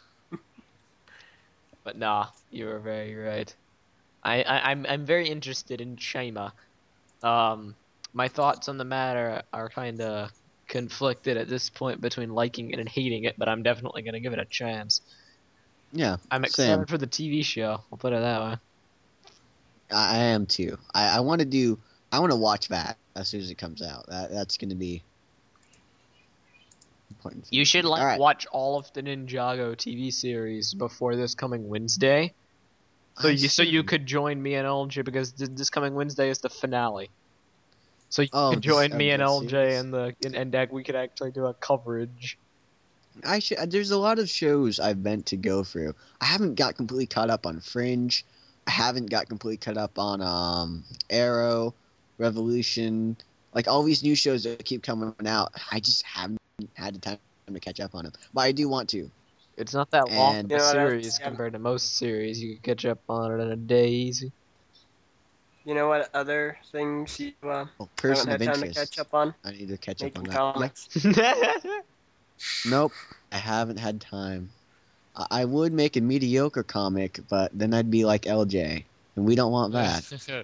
But nah, you were very right. I, I I'm I'm very interested in Chima. Um, my thoughts on the matter are kind of conflicted at this point between liking it and hating it, but I'm definitely gonna give it a chance. Yeah, I'm excited Sam. for the T V show. I'll put it that way. I, I am too. I, I want to do. I want to watch that as soon as it comes out. That that's going to be important. You should like All right. watch all of the Ninjago T V series before this coming Wednesday. So I you so you see. could join me and L J because th- this coming Wednesday is the finale. So you Oh, could this- join of me and the L J series? and the and, and Dag, we could actually do a coverage. I should. There's a lot of shows I've meant to go through. I haven't got completely caught up on Fringe. I haven't got completely caught up on um Arrow, Revolution, like all these new shows that keep coming out. I just haven't had the time to catch up on them, but I do want to. It's not that long And- of a You know what series else- yeah. compared to most series. You can catch up on it in a day easy. You know what other things you uh, Oh, Person haven't of had time to Interest. catch up on? I need to catch up on Making that. comics. Nope, I haven't had time. I, I would make a mediocre comic, but then I'd be like L J, and we don't want that.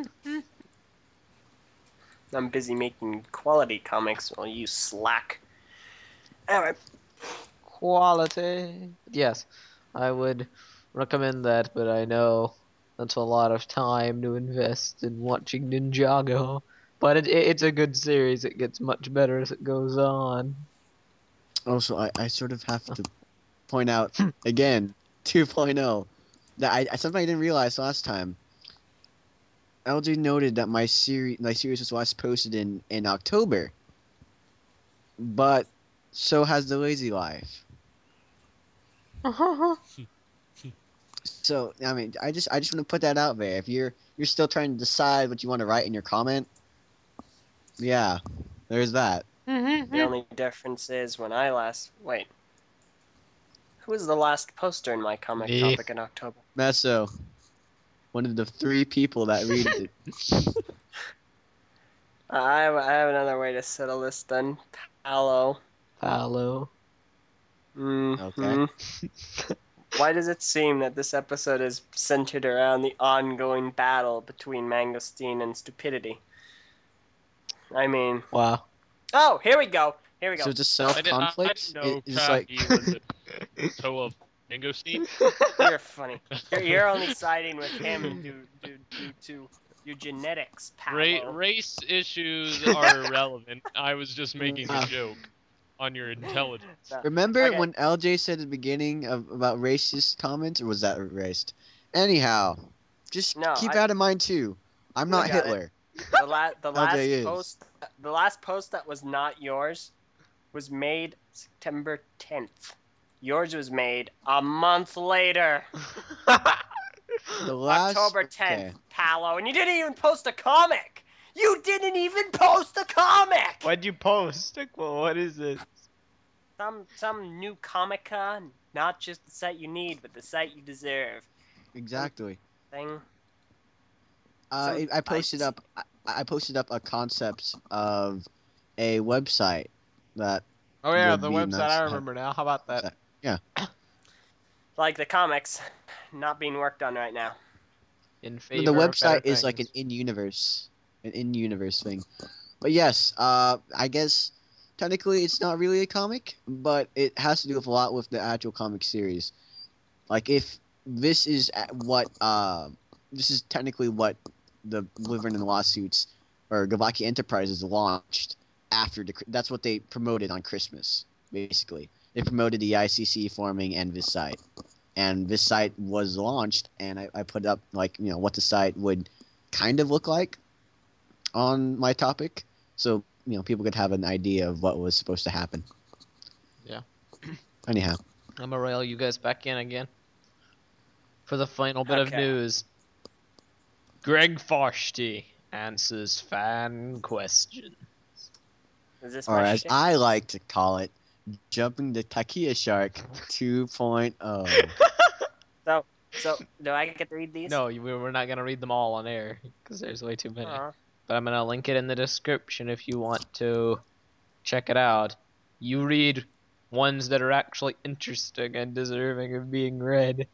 I'm busy making quality comics while you slack. Alright. Quality. Yes, I would recommend that, but I know that's a lot of time to invest in watching Ninjago. But it, it, it's a good series. It gets much better as it goes on. Also, I, I sort of have to point out again, two point oh, that I, I something I didn't realize last time. L J noted that my series my series was last posted in, in October, but so has The Lazy Life. So I mean, I just I just want to put that out there. If you're you're still trying to decide what you want to write in your comment, yeah, there's that. The only difference is when I last. Wait. Who was the last poster in my comic Me. topic in October? Meso, one of the three people that read it. I have, I have another way to settle this then. Palo. Palo. Mm-hmm. Why does it seem that this episode is centered around the ongoing battle between Mangosteen and Stupidity? I mean... Wow. Oh, here we go. Here we go. So it's a I self didn't, I conflict. didn't know It's just like Kagi was a toe of Mangosteen. You're funny. You're, you're only siding with him due, due, due to your genetics, pal. Ra- race issues are irrelevant. I was just making a Uh. joke on your intelligence. remember Okay. when L J said at the beginning of about racist comments, or was that erased? Anyhow, just No, keep I- that in mind too. I'm not I got it. Hitler. The, la- the L J last is. post, the last post that was not yours, was made September tenth. Yours was made a month later, The last October tenth, okay. Palo, and you didn't even post a comic. You didn't even post a comic. What'd you post? Well, what is it? Some some new comica, not just the site you need, but the site you deserve. Exactly. Thing. Uh, Some I I posted sites. up. I, I posted up a concept of a website that Oh yeah, Would the be website. nice I to have- remember now. How about that? Like the comics, not being worked on right now. In favor the of website better is like an things. in-universe, an in-universe thing. But yes, uh, I guess technically it's not really a comic, but it has to do with a lot with the actual comic series. Like if this is at what uh, this is technically what the Wyvern and Lawsuits or Gavaki Enterprises launched after the. That's what they promoted on Christmas, basically. They promoted the I C C forming and this site. And this site was launched, and I, I put up, like, you know, what the site would kind of look like on my topic. So, you know, people could have an idea of what was supposed to happen. Yeah. Anyhow. I'm gonna rail you guys back in again for the final bit of Okay. news. Greg Farsty answers fan question. Is this Or my as shtick? I like to call it, Jumping the Takia Shark two point oh. So, do I get to read these? No, you- we're not gonna read them all on air because there's way too many. Aw. But I'm gonna link it in the description if you want to check it out. You read ones that are actually interesting and deserving of being read.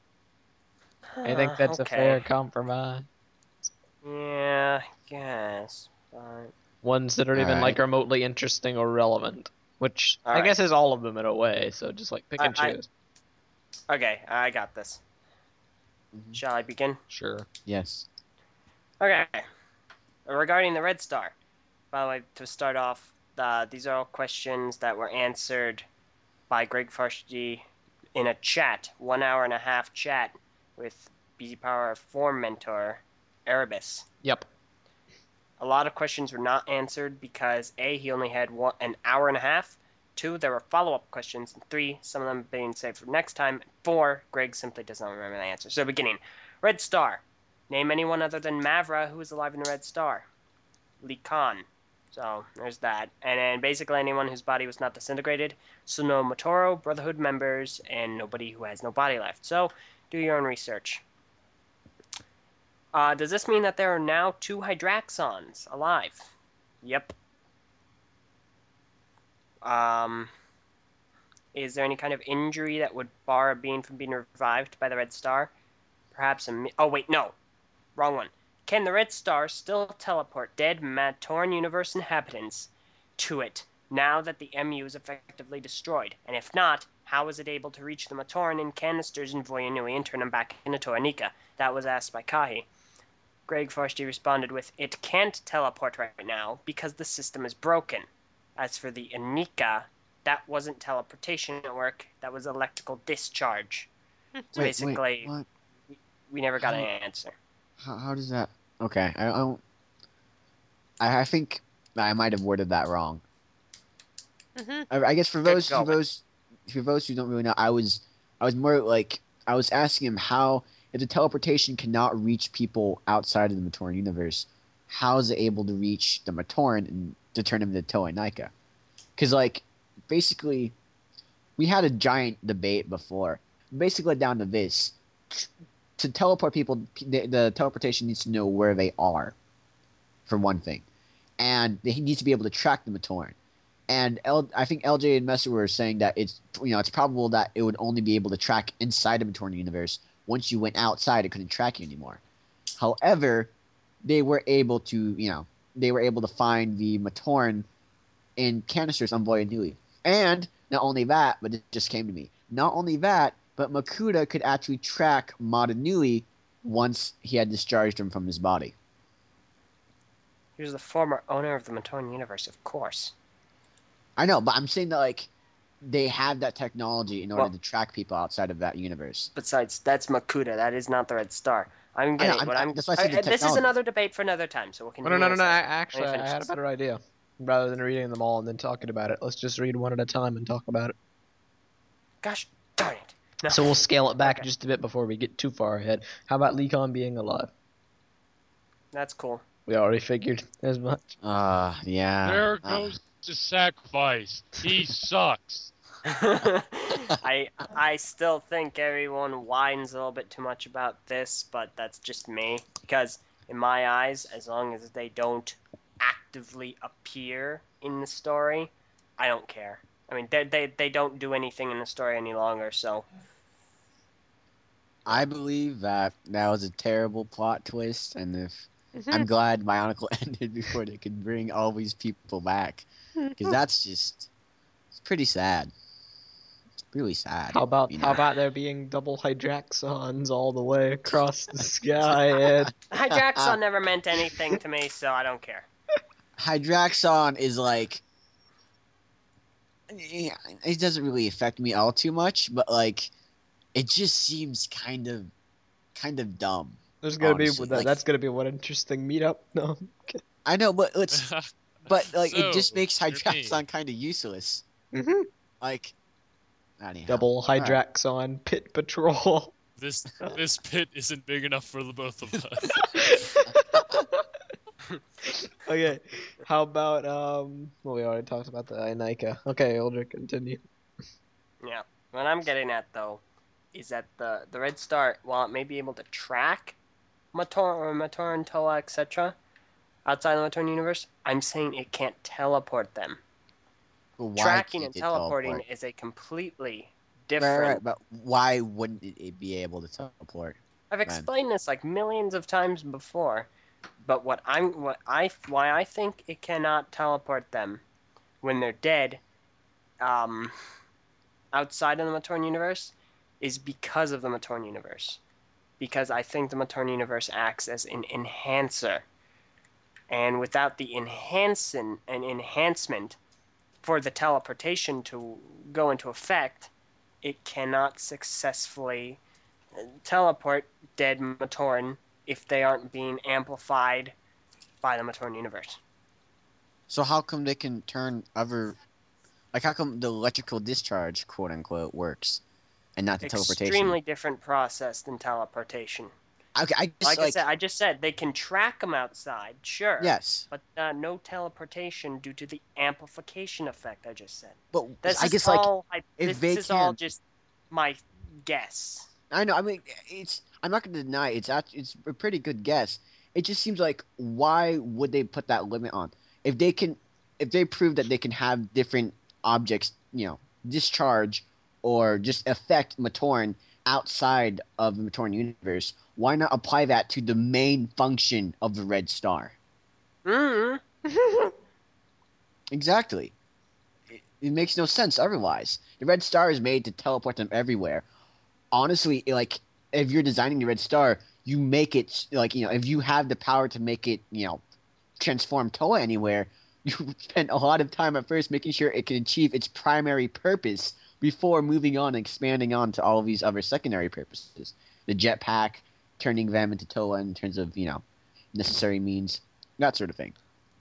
I think that's okay. a fair compromise. Yeah, I guess. But... Ones that are even Alright. like remotely interesting or relevant, which I Alright. guess is all of them in a way. So just like pick and I- I- choose. Okay, I got this. Mhm. Shall I begin? Sure. Yes. Okay. Regarding the Red Star, by the way, to start off, uh, these are all questions that were answered by Greg Farsty in a chat, one hour and a half chat with B Z Power Form Mentor, Erebus. Yep. A lot of questions were not answered because A, he only had one, an hour and a half, Two, there were follow-up questions. And three, some of them being saved for next time. And four, Greg simply does not remember the answer. So beginning, Red Star. Name anyone other than Mavra who is alive in the Red Star. Lee Khan. So there's that. And then basically anyone whose body was not disintegrated. Suno Motoro, Brotherhood members, and nobody who has no body left. So do your own research. Uh, does this mean that there are now two Hydraxons alive? Yep. Um, is there any kind of injury that would bar a being from being revived by the Red Star? Perhaps a... Oh, wait, no. Wrong one. Can the Red Star still teleport dead Matoran universe inhabitants to it now that the M U is effectively destroyed? And if not, how is it able to reach the Matoran in canisters in Voyanui and turn them back into Toranika? That was asked by Kahi. Greg Forshty responded with, it can't teleport right now because the system is broken. As for the Anika, that wasn't teleportation at work, that was electrical discharge. So Wait, basically, wait, what? we, we never got How- an answer. How, how does that? Okay, I, I don't. I, I think I might have worded that wrong. Mm-hmm. I, I guess for Good those for going. those for those who don't really know, I was I was more like I was asking him how if the teleportation cannot reach people outside of the Matoran universe, how is it able to reach the Matoran and to turn them into Toa Nika? Because like basically, we had a giant debate before. Basically, down to this: to teleport people, the, the teleportation needs to know where they are, for one thing, and he needs to be able to track the Matoran. And L, I think L J and Messer were saying that it's you know it's probable that it would only be able to track inside the Matoran universe. Once you went outside, it couldn't track you anymore. However, they were able to you know they were able to find the Matoran in canisters on Voyanui. And not only that, but it just came to me. Not only that, but Makuta could actually track Madanui once he had discharged him from his body. He was the former owner of the Matoran universe, of course. I know, but I'm saying that like they have that technology in order Well- to track people outside of that universe. Besides, that's Makuta. That is not the Red Star. I'm getting I'm- what I'm- I'm. that's why I said the I- this is technology. another debate for another time, so we'll No, continue. no, no, no, no. this. I, Let me actually, I finish had a this. better idea. Rather than reading them all and then talking about it, let's just read one at a time and talk about it. Gosh darn it! No. So we'll scale it back Okay. just a bit before we get too far ahead. How about Lee Khan being alive? That's cool. We already figured as much. Uh, yeah. There Uh, goes the sacrifice. He sucks. I I still think everyone whines a little bit too much about this, but that's just me. Because in my eyes, as long as they don't actively appear in the story, I don't care. I mean, they they they don't do anything in the story any longer, so I believe that that was a terrible plot twist, and if I'm glad Bionicle ended before they could bring all these people back, because that's just it's pretty sad. It's really sad. How about you how know? about there being double Hydraxons all the way across the sky? And Hydraxon never meant anything to me, so I don't care. Hydraxon is like yeah, it doesn't really affect me all too much, but like it just seems kind of kind of dumb. there's gonna Honestly, be that, like- that's gonna be one interesting meetup. No, I know, but it's but like it just So, makes you're me. Hydraxon kind of useless. mm-hmm. Like anyhow. Double Hydraxon pit patrol. This this pit isn't big enough for the both of us. Okay, how about um? Well, we already talked about the Inika. Okay, Eldrick, continue. Yeah. What I'm getting at though is that the the Red Star, while it may be able to track Mator or Matoran, Toa, et cetera, outside the Matoran universe, I'm saying it can't teleport them. But why Tracking can't and it teleporting teleport? is a completely Right, different. right, but why wouldn't it be able to teleport? I've explained this like millions of times before, but what I'm what I why I think it cannot teleport them when they're dead, um, outside of the Matoran universe, is because of the Matoran universe. Because I think the Matoran universe acts as an enhancer, and without the enhancing an enhancement for the teleportation to go into effect, it cannot successfully teleport dead Matoran if they aren't being amplified by the Matoran universe. So how come they can turn other Like, how come the electrical discharge, quote unquote, works, and not the teleportation? Extremely different process than teleportation. Okay, I just Like, like, I said, I just said they can track them outside, sure. yes, But uh, no teleportation due to the amplification effect. I just said. but This I is guess like all. I, if this they is all can- just my guess. I know. I mean, it's. I'm not going to deny it's actually, it's a pretty good guess. It just seems like why would they put that limit on? If they can, if they prove that they can have different objects, you know, discharge or just affect Matoran outside of the Matoran universe, why not apply that to the main function of the Red Star? Mm. Exactly. It, it makes no sense otherwise. The Red Star is made to teleport them everywhere. Honestly, like, if you're designing the Red Star, you make it like, you know, if you have the power to make it, you know, transform Toa anywhere, you spend a lot of time at first making sure it can achieve its primary purpose before moving on and expanding on to all of these other secondary purposes. The jetpack, turning them into Toa in terms of, you know, necessary means, that sort of thing.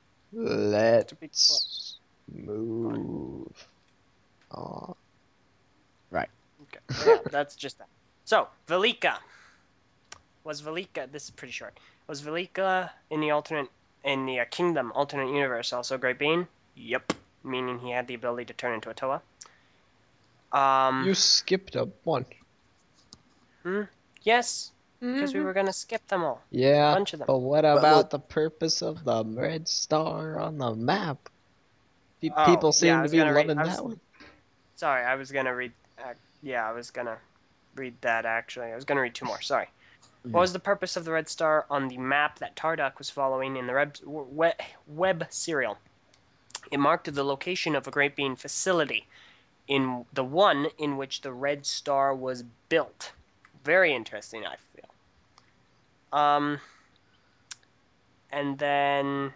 Let's move on. Okay. Yeah, that's just that. So, Velika. Was Velika, this is pretty short. Was Velika in the alternate, in the uh, Kingdom alternate universe also a Great Being? Yep. Meaning he had the ability to turn into a Toa. Um, You skipped a one. hmm? Yes, because we were going to skip them all. Yeah, bunch of them. but what But about look- the purpose of the red star on the map? Pe- Oh, People yeah, seem I to was be gonna read- loving I was- that one. Sorry, I was going to read, uh, yeah, I was going to read that actually. I was going to read two more, sorry. Mhm. What was the purpose of the red star on the map that Tarduk was following in the Reb- we- web serial? It marked the location of a Great Being facility, in the one in which the red star was built. Very interesting, I feel. Um, and then,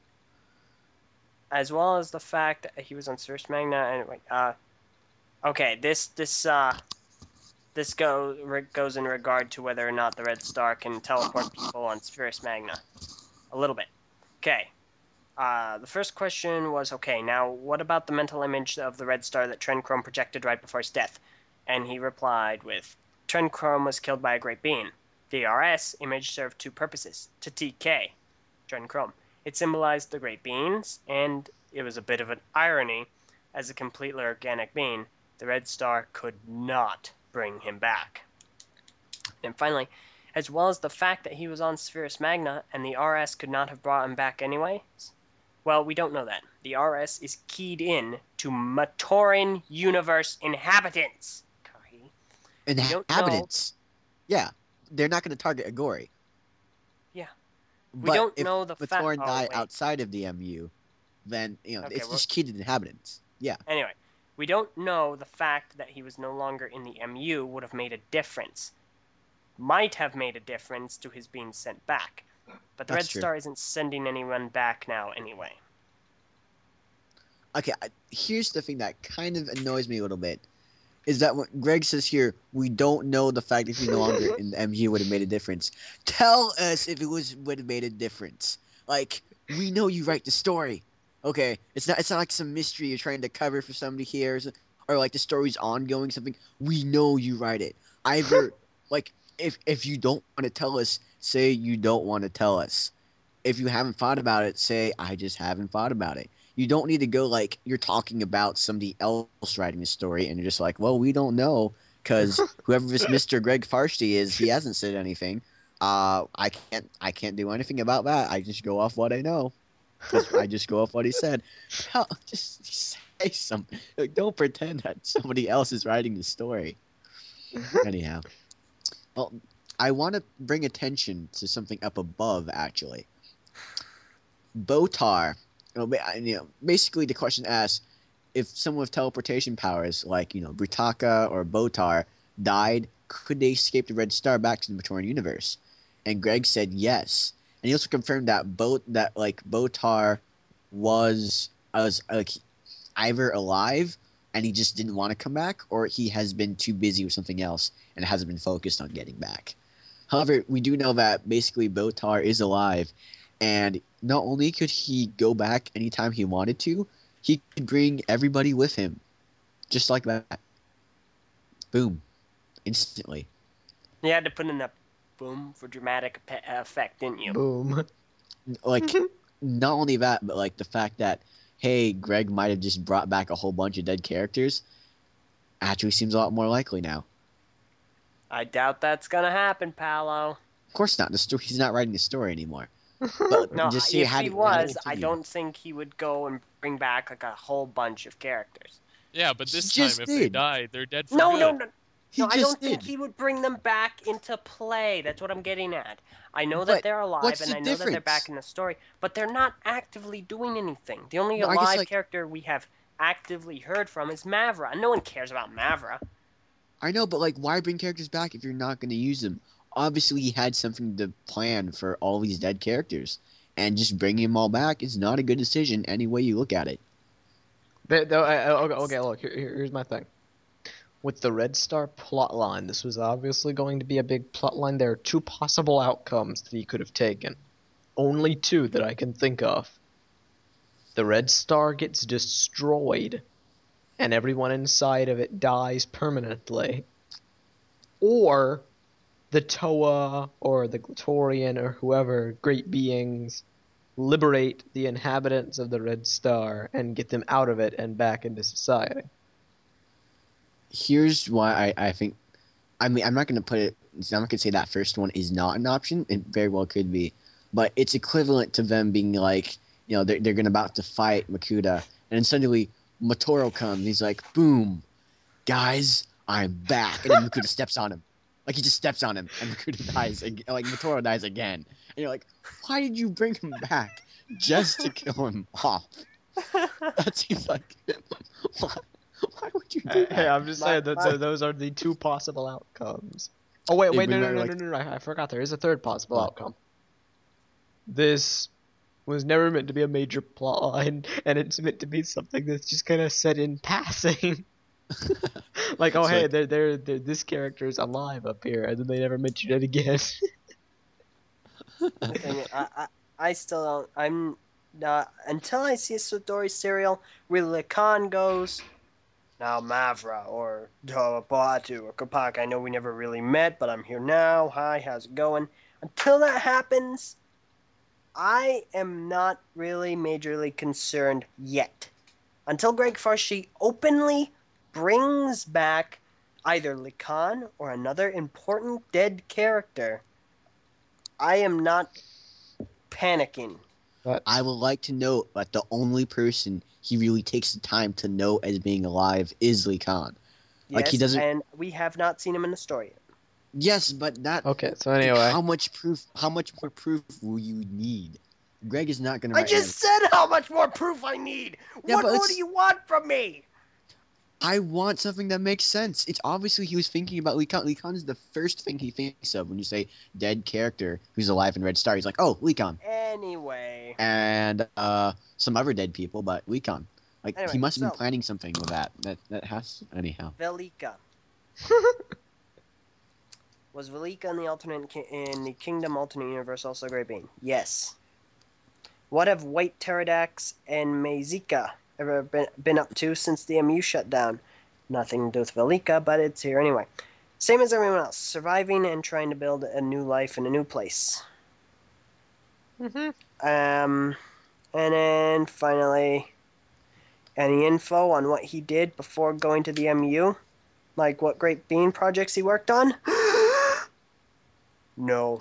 as well as the fact that he was on Cirrus Magna, and wait, uh, okay, this this uh, this go re- goes in regard to whether or not the red star can teleport people on Cirrus Magna, a little bit. Okay. Uh, the first question was, okay, now what about the mental image of the red star that Trenchrome projected right before his death? And he replied with, Trenchrome was killed by a great being. The R S image served two purposes. To T K, Trenchrome. It symbolized the great beings, and it was a bit of an irony, as a completely organic being, the red star could not bring him back. And finally, as well as the fact that he was on Spherus Magna, and the R S could not have brought him back anyway, well, we don't know that. The R S is keyed in to Matoran universe inhabitants. Kahi. don't Inhabitants. Yeah, they're not going to target Agori. Yeah. We But don't if know the fact. Matoran Oh, die wait. outside of the M U, then, you know, Okay, it's well- just key to the inhabitants. Yeah. Anyway, we don't know the fact that he was no longer in the M U would have made a difference. Might have made a difference to his being sent back. But the That's Red true. Star isn't sending anyone back now anyway. Okay, I, here's the thing that kind of annoys me a little bit. Is that when Greg says here, we don't know the fact that he's no longer in the M U would have made a difference. Tell us if it was would have made a difference. Like, we know you write the story. Okay, it's not it's not like some mystery you're trying to cover for somebody here, or, so- or like the story's ongoing something. We know you write it. Either like if if you don't want to tell us, say you don't want to tell us. If you haven't thought about it, say I just haven't thought about it. You don't need to go like you're talking about somebody else writing the story, and you're just like, well, we don't know because whoever this Mister Greg Farshty is, he hasn't said anything. Uh, I can't I can't do anything about that. I just go off what I know. 'Cause I just go off what he said. Tell, just say something. Like, don't pretend that somebody else is writing the story. Anyhow, well, I want to bring attention to something up above. Actually, Botar. You know, ba- you know, basically the question asks if someone with teleportation powers, like you know Brutaka or Botar, died, could they escape the Red Star back to the Matoran universe? And Greg said yes. And he also confirmed that Bo that like Botar was was like either alive and he just didn't want to come back, or he has been too busy with something else and hasn't been focused on getting back. However, we do know that basically Botar is alive, and not only could he go back anytime he wanted to, he could bring everybody with him, just like that. Boom, instantly. You had to put in a boom for dramatic pe- effect, didn't you? Boom. Like, not only that, but like the fact that, hey, Greg might have just brought back a whole bunch of dead characters actually seems a lot more likely now. I doubt that's gonna happen, Paolo. Of course not. The story, he's not writing the story anymore. But No, just see if how he it- how it was, I continued. don't think he would go and bring back like a whole bunch of characters. Yeah, but this He time, just if they did. die, they're dead for No, good. no, no. He No, I just don't think did. he would bring them back into play. That's what I'm getting at. I know But that they're alive, what's and the I know that they're difference? back in the story, but they're not actively doing anything. The only No, I guess, alive like- character we have actively heard from is Mavra, and no one cares about Mavra. I know, but like, why bring characters back if you're not going to use them? Obviously, he had something to plan for all these dead characters, and just bringing them all back is not a good decision any way you look at it. They, they, I- I- okay, okay, look, here, here- here's my thing. With the Red Star plotline, this was obviously going to be a big plotline. There are two possible outcomes that he could have taken. Only two that I can think of. The Red Star gets destroyed, and everyone inside of it dies permanently. Or the Toa or the Glatorian or whoever, great beings, liberate the inhabitants of the Red Star and get them out of it and back into society. Here's why I, I think. I mean, I'm not going to put it. I'm not going to say that first one is not an option. It very well could be, but it's equivalent to them being like, you know, they're they're going about to fight Makuta, and then suddenly Motoro comes. And he's like, "Boom, guys, I'm back!" And then Makuta steps on him, like he just steps on him, and Makuta dies. ag- Like Motoro dies again, and you're like, "Why did you bring him back just to kill him off?" That seems like. Why, why would you do that? Hey, I'm just My- saying that my- so those are the two possible outcomes. Oh wait, Hey, wait, no, no, remember, no, like- no, no, no, I forgot there is a third possible What? outcome. This was never meant to be a major plot line, and it's meant to be something that's just kind of set in passing. Like, oh So, hey, like- they're, they're, they're, this character's alive up here, and then they never mention it again. The thing is, I, I, I still don't. I'm not until I see a Satori serial where Lacan goes. Now Mavra or Boatu or Kapak. I know we never really met, but I'm here now. Hi, how's it going? Until that happens, I am not really majorly concerned yet. Until Greg Farshi openly brings back either Lacan or another important dead character, I am not panicking. But I would like to note that the only person he really takes the time to know as being alive is Lee Khan. Yes, Like, he doesn't- and we have not seen him in the story yet. Yes, but that. okay, so anyway, How much proof? How much more proof will you need? Greg is not going to. I just said how much more proof I need. Yeah, what but more it's- do you want from me? I want something that makes sense. It's obviously he was thinking about Lee Khan. Lee Khan is the first thing he thinks of when you say dead character who's alive in Red Star. He's like, oh, Lee Khan. Anyway, And uh, some other dead people, but Lee Khan. Like, Anyway, he must have so- been planning something with that. That that has anyhow. Velika. Was Velika in the alternate ki- in the Kingdom alternate universe also Great Being? Yes. What have White Pterodax and Mazika ever been, been up to since the M U shut down? Nothing to do with Velika, but it's here anyway. Same as everyone else, surviving and trying to build a new life in a new place. Mhm. Um, and then finally, any info on what he did before going to the M U? Like what Great Bean projects he worked on? No.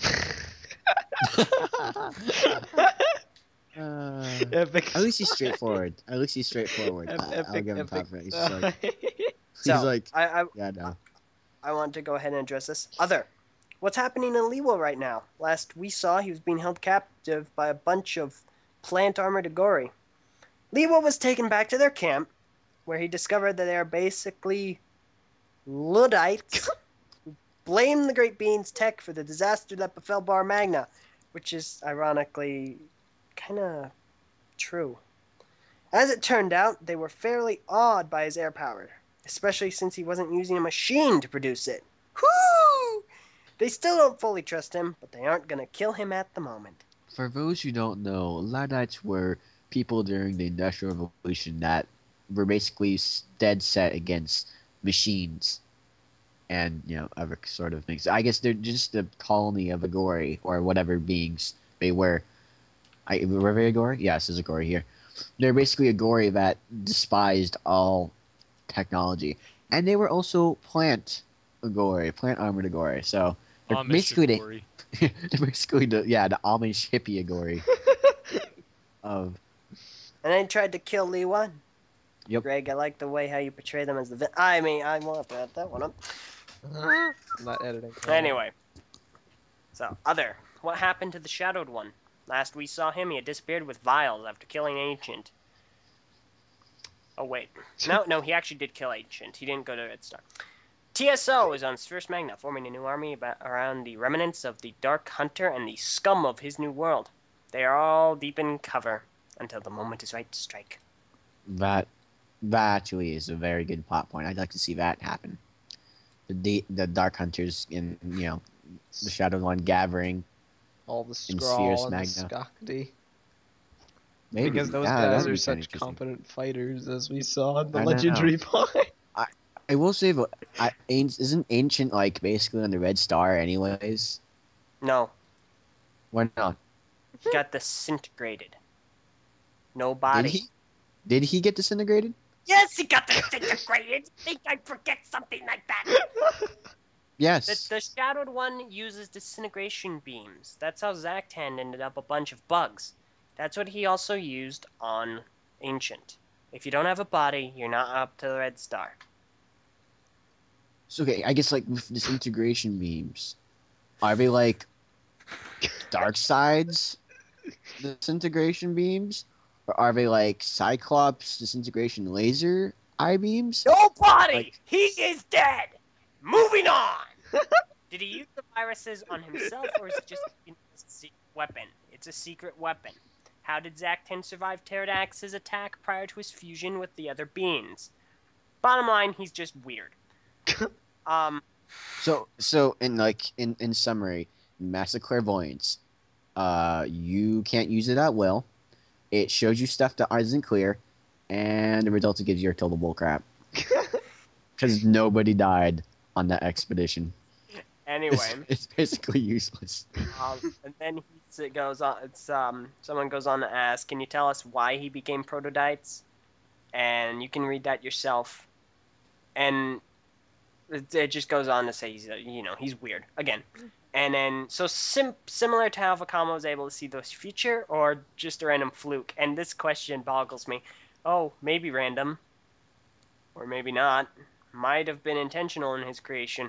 Uh, epic. at least he's straightforward. At least he's straightforward. Ep- I, I'll epic, give him epic. props for it. He's just like, he's So like, I, I yeah, no. I want to go ahead and address this. Other, what's happening in Liwa right now? Last we saw, he was being held captive by a bunch of plant armored Agori. Liwa was taken back to their camp, where he discovered that they are basically Luddites who blame the Great Bean's tech for the disaster that befell Bar Magna, which is ironically kind of true. As it turned out, they were fairly awed by his air power, especially since he wasn't using a machine to produce it. Whoo! They still don't fully trust him, but they aren't going to kill him at the moment. For those who don't know, Luddites were people during the Industrial Revolution that were basically s- dead set against machines and you know other sort of things. I guess they're just a colony of Agori or whatever beings they were. I were they Agori? Yes, there's Agori here. They're basically Agori that despised all technology, and they were also plant Agori, plant armored Agori. So they're Amish basically they, Agori. they're basically the yeah the Amish hippie Agori of And then he tried to kill Lee Wan. Yep. Greg, I like the way how you portray them as the. Vi- I mean, I will have to add that one up. I'm not editing. Anyway, so other. What happened to the Shadowed One? Last we saw him, he had disappeared with vials after killing Ancient. Oh wait, no, no, he actually did kill Ancient. He didn't go to Red Star. T S O is on Spheres Magna, forming a new army about, around the remnants of the Dark Hunter and the scum of his new world. They are all deep in cover until the moment is right to strike. that. That actually is a very good plot point. I'd like to see that happen. The the, the Dark Hunters in you know the Shadowed One gathering. All the in Skrull Spheres and the Magna. Skakdi. Maybe Because those yeah, guys that'd are be kinda such interesting. competent fighters, as we saw in the I know. legendary fight. I will say, but I, An- isn't Ancient like basically on the Red Star, anyways? No, Why not? he got disintegrated. No body. Did he? Did he get disintegrated? Yes, he got disintegrated. Think I'd forget something like that? Yes. The, the Shadowed One uses disintegration beams. That's how Zactan ended up a bunch of bugs. That's what he also used on Ancient. If you don't have a body, you're not up to the Red Star. So okay, I guess like with disintegration beams, are they like dark sides disintegration beams, or are they like Cyclops disintegration laser eye beams? No body! Like- He is dead! Moving on! Did he use the viruses on himself, or is it just a secret weapon? It's a secret weapon. How did Zactan survive Pterodax's attack prior to his fusion with the other beings? Bottom line, he's just weird. um, So so in like in in summary, massive clairvoyance. Uh, you can't use it at will. It shows you stuff that isn't clear, and the result it gives you a total bullcrap. Because nobody died on that expedition. anyway, It's, it's basically useless. um, and then he it goes on. It's um, someone goes on to ask, "Can you tell us why he became Protodytes?" And you can read that yourself. And it, it just goes on to say he's uh, you know he's weird again. And then so sim- similar to how Vakama was able to see the future, or just a random fluke. And this question boggles me. Oh, maybe random, or maybe not. Might have been intentional in his creation.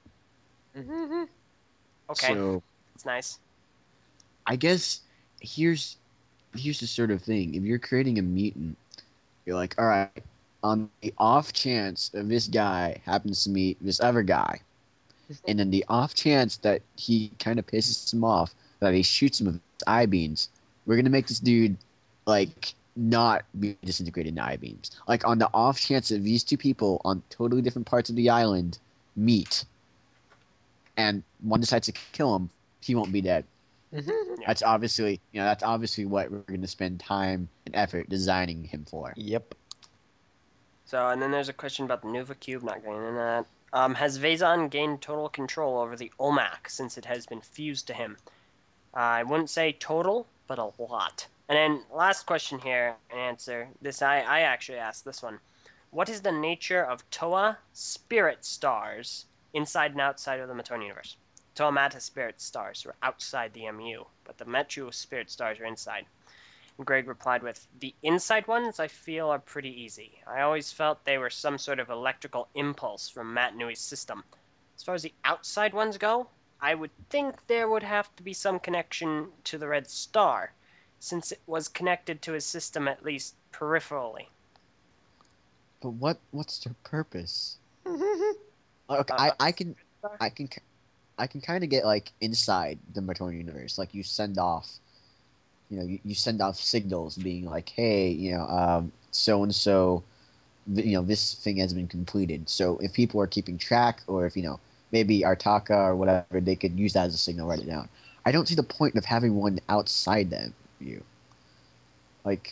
Okay, So it's nice. I guess here's here's the sort of thing. If you're creating a mutant, you're like, all right, on the off chance that this guy happens to meet this other guy, and then the off chance that he kind of pisses him off, that he shoots him with eye beams, we're gonna make this dude like not be disintegrated in eye beams. Like on the off chance that these two people on totally different parts of the island meet, and one decides to kill him, he won't be dead. That's obviously, you know, that's obviously what we're going to spend time and effort designing him for. Yep. So, and then there's a question about the Nuva Cube, not going into that. Um, has Vezon gained total control over the Olmec since it has been fused to him? Uh, I wouldn't say total, but a lot. And then last question here, an answer. This I, I actually asked this one. What is the nature of Toa spirit stars inside and outside of the Maton universe? Toa Mata spirit stars are outside the M U, but the Metru spirit stars are inside. And Greg replied with, the inside ones I feel are pretty easy. I always felt they were some sort of electrical impulse from Matt Nui's system. As far as the outside ones go, I would think there would have to be some connection to the Red Star, since it was connected to his system at least peripherally. But what what's their purpose? Okay, I, I can I can I can kind of get like inside the Maton universe. Like you send off, you know, you, you send off signals being like, hey, you know, um, so and so, you know, this thing has been completed. So if people are keeping track, or if you know, maybe Artaka or whatever, they could use that as a signal, write it down. I don't see the point of having one outside that view. Like,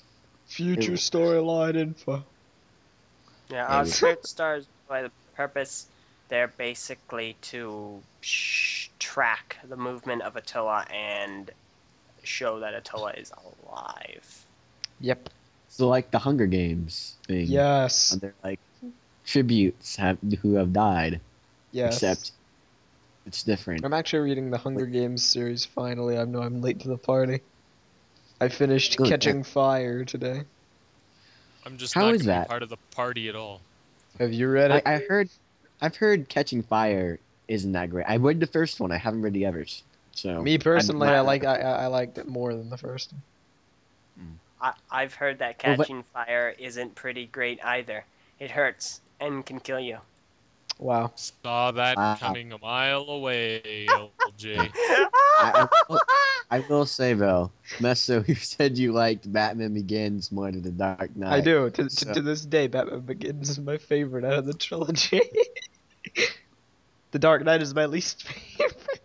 Future Ew. storyline info. Yeah, Hey, uh, we- Spirit Stars, by the purpose, they're basically to sh- track the movement of Attila and show that Attila is alive. Yep. So like the Hunger Games thing. Yes. And they're like tributes have who have died. Yes. Except it's different. I'm actually reading the Hunger Games series finally. I know I'm late to the party. I finished Good. Catching Fire today. I'm just How not is gonna that? be part of the party at all. Have you read I, it? I heard I've heard Catching Fire isn't that great. I read the first one. I haven't read the others. So Me personally, I'm- I like I, I I liked it more than the first one. I- I've heard that Well, but- Catching Fire isn't pretty great either. It hurts and can kill you. Wow. Saw that Wow. coming a mile away, L J. I, I, will, I will say though, Meso, you said you liked Batman Begins more than The Dark Knight. I do. To, to, so- to this day, Batman Begins is my favorite out of the trilogy. The Dark Knight is my least favorite.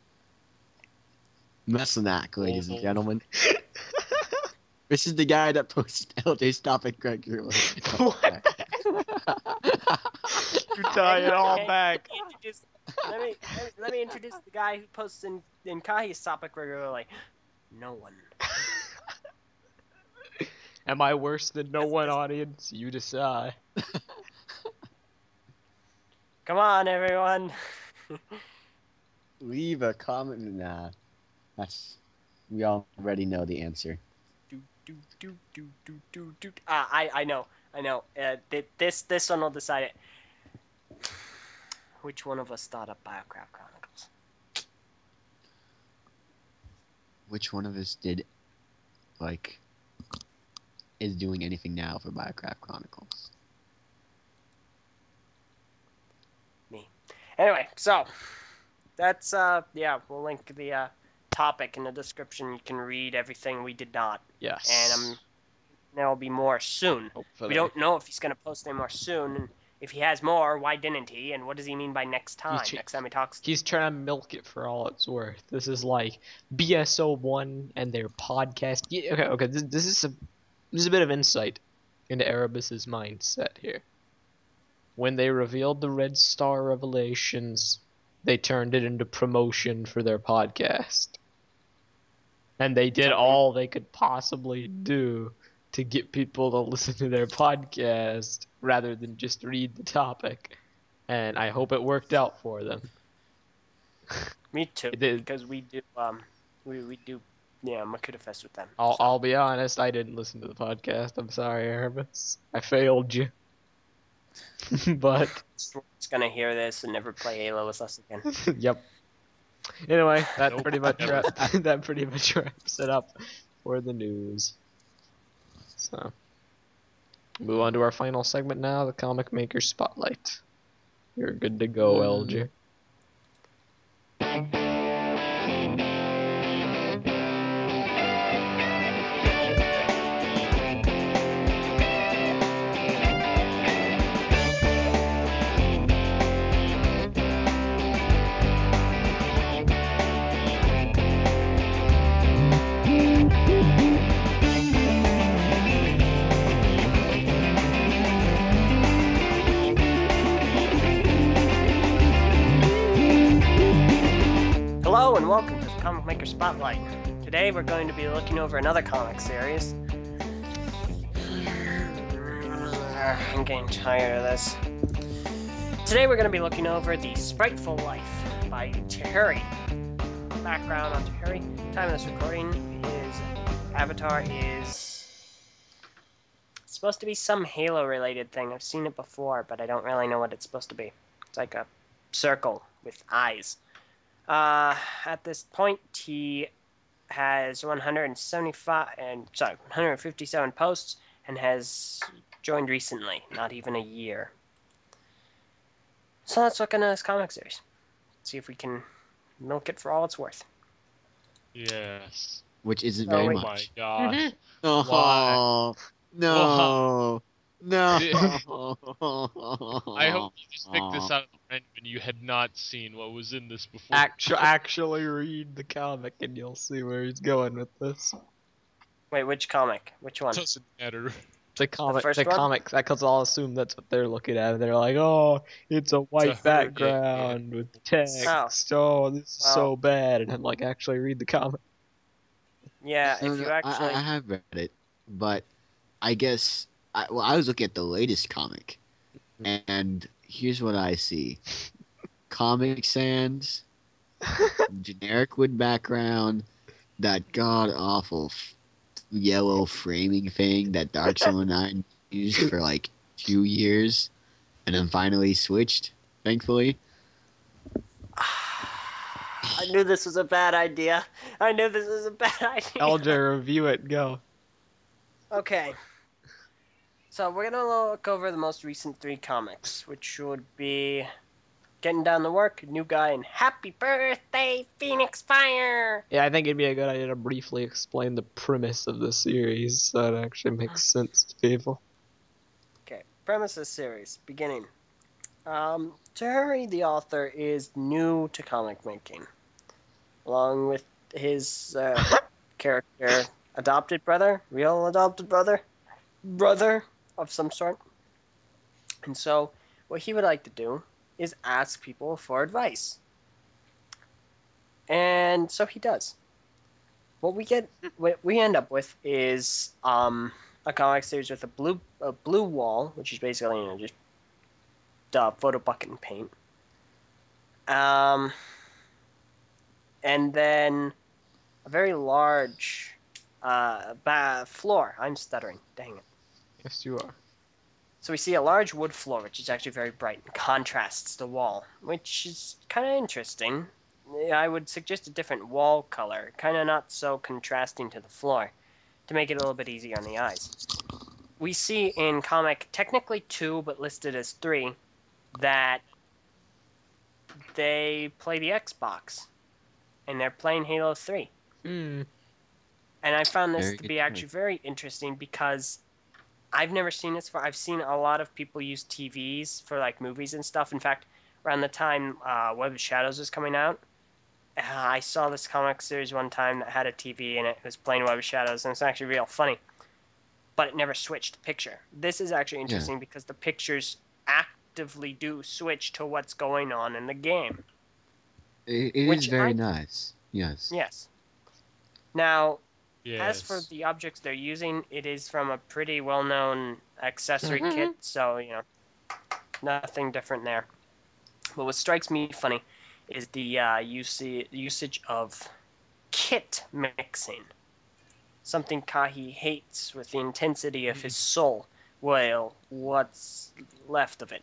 Messenac, ladies and Oh. gentlemen. This is the guy that posted L J's topic regularly. What? You tie it all Hey, back. Let me introduce, let me, let me introduce the guy who posts in, in Kahi's topic regularly. No one. Am I worse than no one, audience? You decide. Come on, everyone. Leave a comment. Nah, that's we already know the answer. do, do, do, do, do, do, do. Ah, I, I know, I know. Uh, th- this, this one will decide it. Which one of us thought up Biocraft Chronicles? Which one of us did, like, is doing anything now for Biocraft Chronicles? Anyway, so that's uh, yeah. We'll link the uh, topic in the description. You can read everything we did not, Yes. and um, there will be more soon. Hopefully. We don't know if he's gonna post any more soon, and if he has more, why didn't he? And what does he mean by next time? ch- Next time he talks. He's trying to milk it for all it's worth. This is like B S O one and their podcast. Yeah, okay, okay. This, this is a this is a bit of insight into Erebus's mindset here. When they revealed the Red Star revelations, they turned it into promotion for their podcast, and they did all they could possibly do to get people to listen to their podcast rather than just read the topic. And I hope it worked out for them. Me too, It did. because we do um, we we do yeah Makuta Fest with them. I'll so. I'll be honest, I didn't listen to the podcast. I'm sorry, Erebus. I failed you. But It's gonna hear this and never play Halo with us again. yep. Anyway, that Nope, pretty much never. wrap, that pretty much wraps it up for the news. So move on to our final segment now, the Comic Maker Spotlight. You're good to go, L J. Hello and welcome to the Comic Maker Spotlight. Today we're going to be looking over another comic series. I'm getting tired of this. Today we're going to be looking over The Spriteful Life by Tahiri. Background on Tahiri. Time of this recording, his avatar is supposed to be some Halo related thing. I've seen it before, but I don't really know what it's supposed to be. It's like a circle with eyes. Uh, at this point, he has one hundred seventy-five and sorry, one hundred fifty-seven posts and has joined recently, not even a year. So let's look into this comic series. See if we can milk it for all it's worth. Yes. Which isn't Oh, very wait. Oh my much. gosh. Oh, Why? no. No. I hope you just picked this out of random and you had not seen what was in this before. Actu- actually read the comic and you'll see where he's going with this. Wait, which comic? Which one? Doesn't matter. The comic, first the, one? comics, because I'll assume that's what they're looking at. And they're like, oh, it's a white It's a Hernia background with text. Oh. Oh, this is Well. so bad. And I'm like, actually read the comic. Yeah, No, if no, you I- actually. I, I have read it, but I guess I, well, I was looking at the latest comic, and here's what I see: Comic Sans, generic wood background, that god awful f- yellow framing thing that Dark Soul Nine used for like two years, and then finally switched. Thankfully, I knew this was a bad idea. I knew this was a bad idea. L J, review it. Go. Okay. So we're gonna look over the most recent three comics, which would be Getting Down to Work, New Guy, and Happy Birthday, Phoenix Fire! Yeah, I think it'd be a good idea to briefly explain the premise of the series so it actually makes sense to people. Okay, premise of the series, beginning. Um, Terry, the author, is new to comic making, along with his uh, character, adopted brother, real adopted brother, brother of some sort. And so, what he would like to do is ask people for advice. And so he does. What we get, what we end up with is um, a comic series with a blue, a blue wall, which is basically, you know, just uh, photo bucket and paint. Um, and then a very large uh, ba- floor. I'm stuttering. Dang it. Yes, you are. So we see a large wood floor, which is actually very bright and contrasts the wall, which is kind of interesting. I would suggest a different wall color, kind of not so contrasting to the floor, to make it a little bit easier on the eyes. We see in comic technically two, but listed as three, that they play the Xbox, and they're playing Halo three. Hmm. And I found this Very to good be point. actually very interesting because I've never seen this before. I've seen a lot of people use T Vs for like movies and stuff. In fact, around the time uh, Web of Shadows was coming out, uh, I saw this comic series one time that had a T V and it was playing Web of Shadows, and it's actually real funny. But it never switched the picture. This is actually interesting because the pictures actively do switch to what's going on in the game. it, it is Which very I- nice. Yes. Yes. Now, Yes. as for the objects they're using, it is from a pretty well-known accessory Mhm. kit, so, you know, nothing different there. But what strikes me funny is the uh, usage, usage of kit mixing. Something Kahi hates with the intensity of his soul. Well, what's left of it.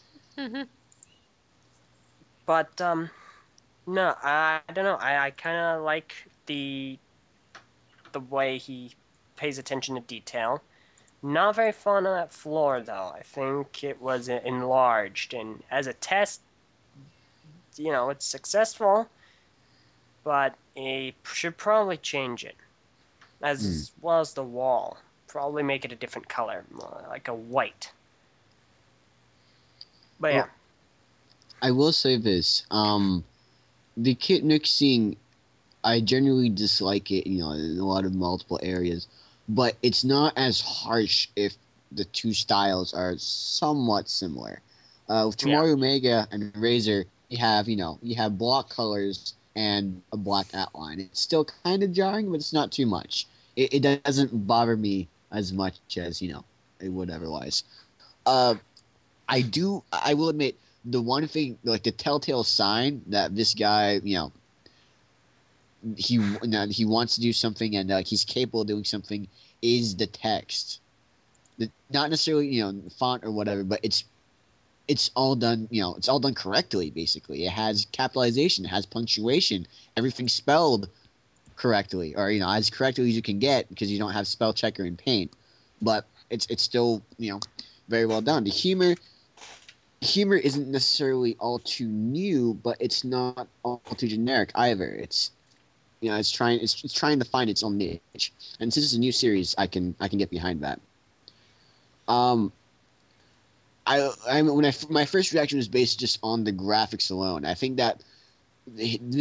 But, um, no, I, I don't know. I, I kind of like the the way he pays attention to detail. Not very fond of that floor, though. I think it was enlarged, and as a test, you know, it's successful, but he should probably change it, as well as the wall. Probably make it a different color, more like a white. But yeah, Well, I will say this: um, the kit mixing, I generally dislike it. You know, in a lot of multiple areas, but it's not as harsh if the two styles are somewhat similar. Uh, with Yeah. Tomorrow Omega and Razor, you have you know you have block colors and a black outline. It's still kind of jarring, but it's not too much. It, it doesn't bother me as much as you know it would otherwise. Uh, I do. I will admit the one thing, like the telltale sign that this guy, you know, he now he wants to do something and like he's capable of doing something, is the text. The, not necessarily you know font or whatever, but it's it's all done. You know, it's all done correctly. Basically, it has capitalization, it has punctuation, everything's spelled correctly, or you know as correctly as you can get because you don't have spell checker and paint. But it's it's still you know very well done. The humor. Humor isn't necessarily all too new, but it's not all too generic either. It's you know, it's trying it's, it's trying to find its own niche. And since it's a new series, I can I can get behind that. Um, I I when I my first reaction was based just on the graphics alone. I think that this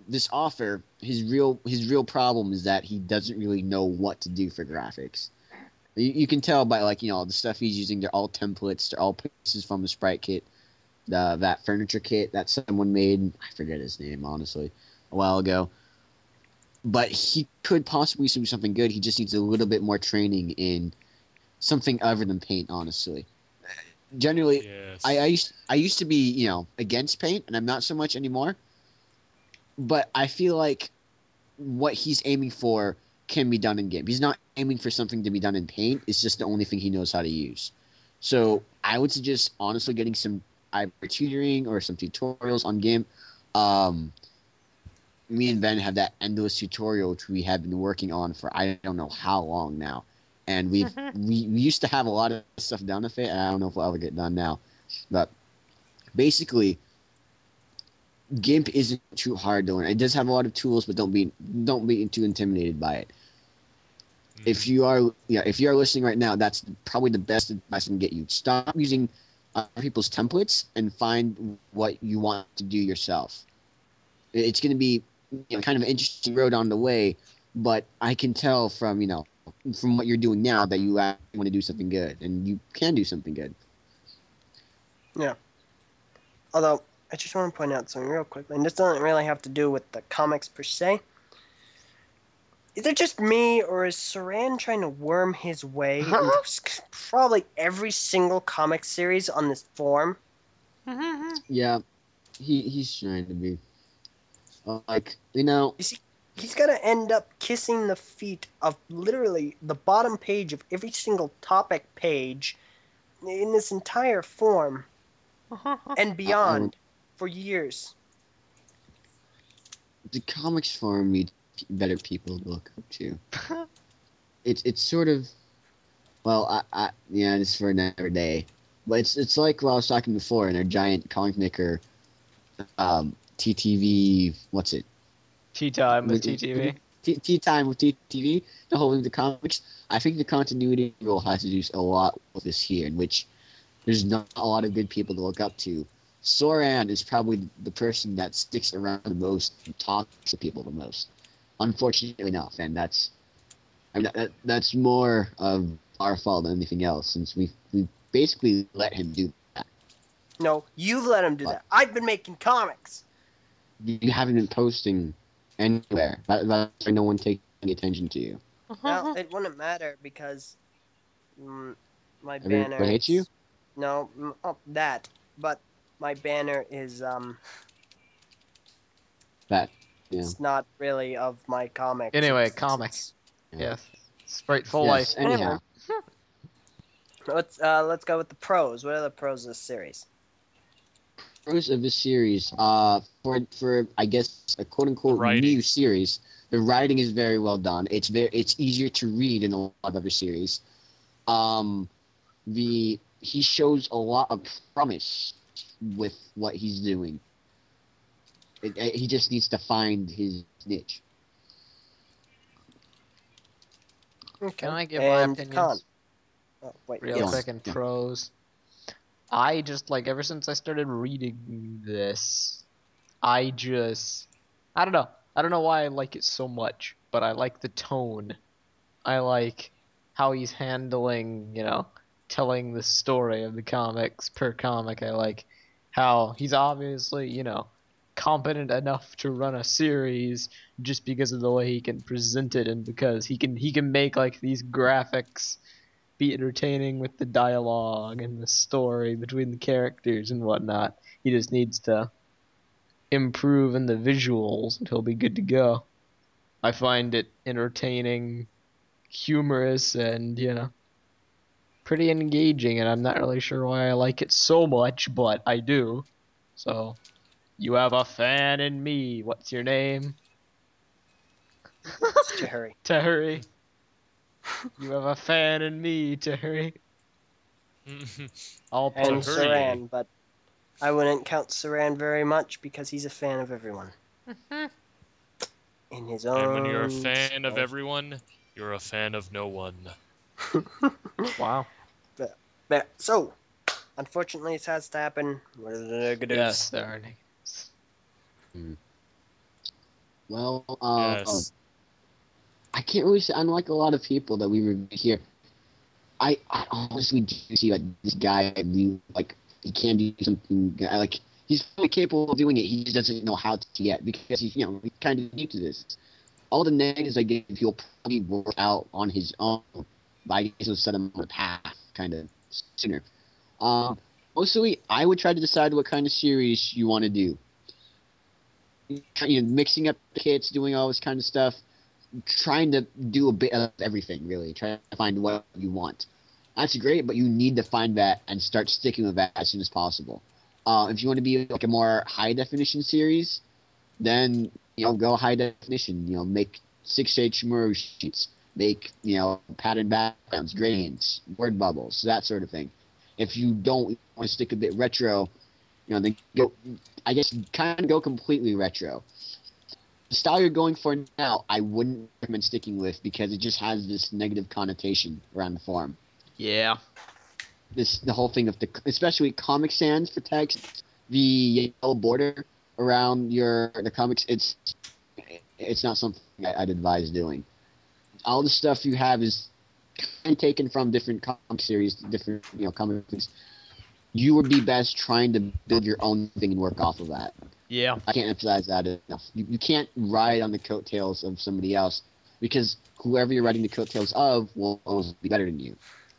this author, his real his real problem is that he doesn't really know what to do for graphics. You, you can tell by like you know the stuff he's using. They're all templates. They're all pieces from the sprite kit, the that furniture kit that someone made. I forget his name honestly, a while ago. But he could possibly do something good. He just needs a little bit more training in something other than paint. Honestly, generally, Yes. I, I used I used to be you know against paint, and I'm not so much anymore. But I feel like what he's aiming for can be done in game. He's not aiming for something to be done in paint. It's just the only thing he knows how to use. So I would suggest honestly getting some either tutoring or some tutorials on game. Um, me and Ben have that endless tutorial which we have been working on for I don't know how long now. And we've we, we used to have a lot of stuff done with it, and I don't know if we'll ever get done now. But basically GIMP isn't too hard to learn. It does have a lot of tools, but don't be don't be too intimidated by it. Mm. If you are yeah, if you are listening right now, that's probably the best advice I can get you. Stop using other people's templates and find what you want to do yourself. It's going to be you know, kind of an interesting road on the way, but I can tell from you know from what you're doing now that you want to do something good, and you can do something good. Although, I just want to point out something real quickly, and this doesn't really have to do with the comics per se. Is it just me, or is Saran trying to worm his way into s- probably every single comic series on this forum? Yeah, he he's trying to be uh, like you know. He's going to end up kissing the feet of literally the bottom page of every single topic page in this entire form and beyond for years. The comics forum needs better people to look up to. it's it's sort of, well, I, I yeah, it's for another day. But it's it's like what I was talking before in our giant comic maker, um, T T V. What's it? Tea time with T T V. Tea, tea time with T T V. The whole thing, the comics. I think the continuity rule has to do a lot with this here, in which there's not a lot of good people to look up to. Soran is probably the person that sticks around the most and talks to people the most. Unfortunately enough, and that's I mean, that, that's more of our fault than anything else, since we we basically let him do that. No, you've let him do that. I've been making comics. You, you haven't been posting anywhere. That, that's why no one taking attention to you. Well, it wouldn't matter because mm, my Everyone banner. hates you? No, mm, oh, that. But my banner is um. That. Yeah. It's not really of my comics. Anyway, It's- comics. Yeah. Yes. Sprite full Yes, life. anyhow. Let's uh let's go with the pros. What are the pros of this series? Pros of this series, uh, for for I guess a quote unquote Writing. new series, the writing is very well done. It's very it's easier to read in a lot of other series. Um, the he shows a lot of promise with what he's doing. It, it- he just needs to find his niche. Okay. Can I give my and opinions? con. Oh, wait, Real yes. quick in Yeah. pros. I just like ever since I started reading this, I just I don't know. I don't know why I like it so much, but I like the tone. I like how he's handling, you know, telling the story of the comics per comic. I like how he's obviously, you know, competent enough to run a series just because of the way he can present it and because he can he can make like these graphics be entertaining with the dialogue and the story between the characters and whatnot. He just needs to improve in the visuals and he'll be good to go. I find it entertaining, humorous, and, you know, pretty engaging, and I'm not really sure why I like it so much, but I do. So, you have a fan in me. What's your name? It's Tahuri. Terry. You have a fan in me, Terry. I'll And put Tahuri. Saran, but I wouldn't count Saran very much because he's a fan of everyone. In his own. And when you're a fan of style. everyone, you're a fan of no one. Wow. But, so, unfortunately, it has to happen. What are the negatives? Yes, there are negatives. Well, uh, Yes. I can't really say. Unlike a lot of people that we review here, I, I honestly do see like this guy really, like he can do something. I, like he's fully capable of doing it. He just doesn't know how to yet because he's you know he's kind of new to this. All the negatives I give, he'll probably work out on his own. But I guess it'll set him on a path kind of sooner. Um, mostly, I would try to decide what kind of series you want to do. You know, mixing up the kits, doing all this kind of stuff, trying to do a bit of everything, really. Trying to find what you want. That's great, but you need to find that and start sticking with that as soon as possible. Uh, if you want to be like a more high definition series, then you know go high definition. You know, make six H Shimura sheets, make you know patterned backgrounds, gradients, word bubbles, that sort of thing. If you don't want to stick a bit retro, you know, then go. I guess kind of go completely retro. The style you're going for now, I wouldn't recommend sticking with because it just has this negative connotation around the form. Yeah. This the whole thing of the especially Comic Sans for text, the yellow border around your the comics. It's it's not something I'd advise doing. All the stuff you have is kind of taken from different comic series, different you know comics. You would be best trying to build your own thing and work off of that. Yeah. I can't emphasize that enough. You, you can't ride on the coattails of somebody else because whoever you're riding the coattails of will always be better than you.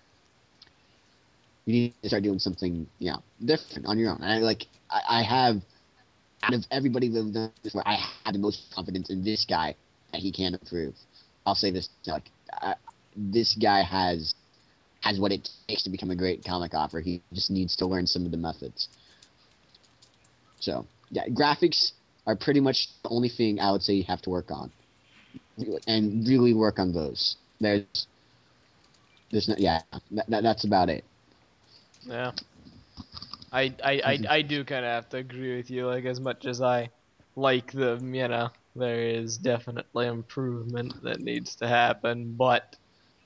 You need to start doing something, you know, different on your own. And I like, I, I have, out of everybody that I've done this where I have the most confidence in this guy that he can improve. I'll say this, like, I, this guy has has what it takes to become a great comic author. He just needs to learn some of the methods. So, yeah, graphics are pretty much the only thing I would say you have to work on, and really work on those. There's, there's no, yeah, that, that, that's about it. Yeah. I I I, I do kind of have to agree with you. Like as much as I like the you know there is definitely improvement that needs to happen, but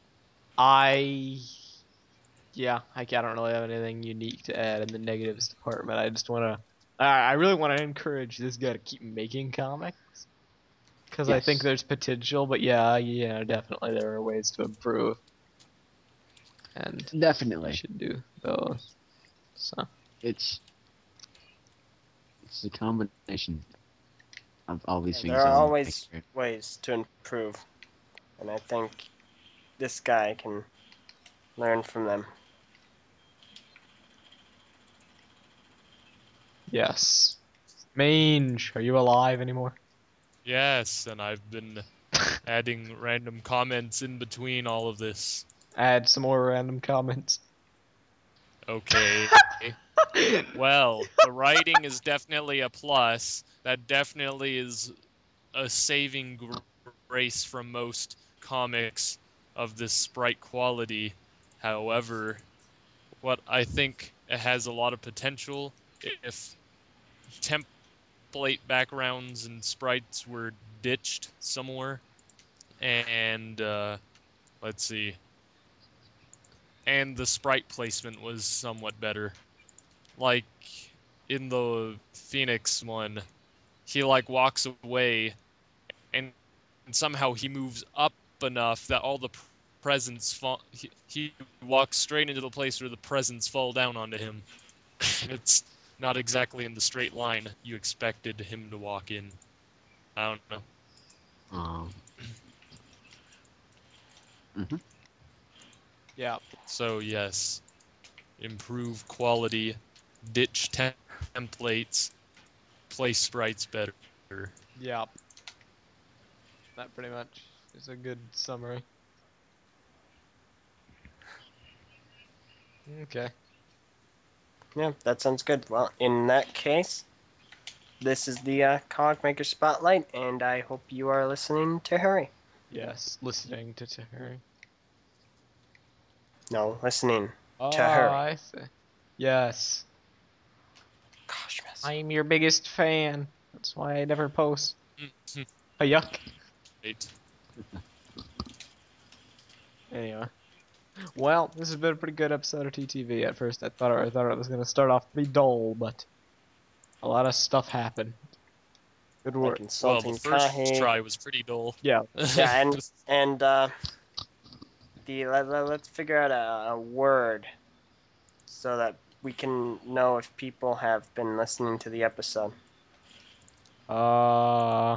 I yeah I, I don't really have anything unique to add in the negatives department. I just want to I I really want to encourage this guy to keep making comics because I think Yes. there's potential. But yeah, yeah, definitely there are ways to improve, and I Definitely. should do those. So. It's it's a combination of all these things. There are that always make it. ways to improve, and I think this guy can learn from them. Yes. Mange, are you alive anymore? Yes, and I've been adding random comments in between all of this. Add some more random comments. Okay. Well, the writing is definitely a plus. That definitely is a saving gr- grace from most comics of this sprite quality. However, what I think it has a lot of potential if template backgrounds and sprites were ditched somewhere, and uh, let's see, and the sprite placement was somewhat better. Like in the Phoenix one, he like walks away, and, and somehow he moves up enough that all the presents fall. He, he walks straight into the place where the presents fall down onto him. It's not exactly in the straight line you expected him to walk in. I don't know. Um, hmm Yeah. So yes, improve quality, ditch tem- templates, place sprites better. Yeah. That pretty much is a good summary. Okay. Yeah, that sounds good. Well, in that case, this is the uh, Comic Maker Spotlight, and I hope you are listening to Harry. Yes, listening to Terry. No, listening Oh, to her. I see. Yes. Gosh, miss. I'm your biggest fan. That's why I never post. Mm, A yuck. Right. Anyway. Well, this has been a pretty good episode of T T V. At first, I thought I thought it was gonna start off pretty dull, but a lot of stuff happened. Good like work. Well, insulting the first Kahi. try was pretty dull. Yeah. Yeah, and and uh, the let, let, let's figure out a, a word so that we can know if people have been listening to the episode. Uh.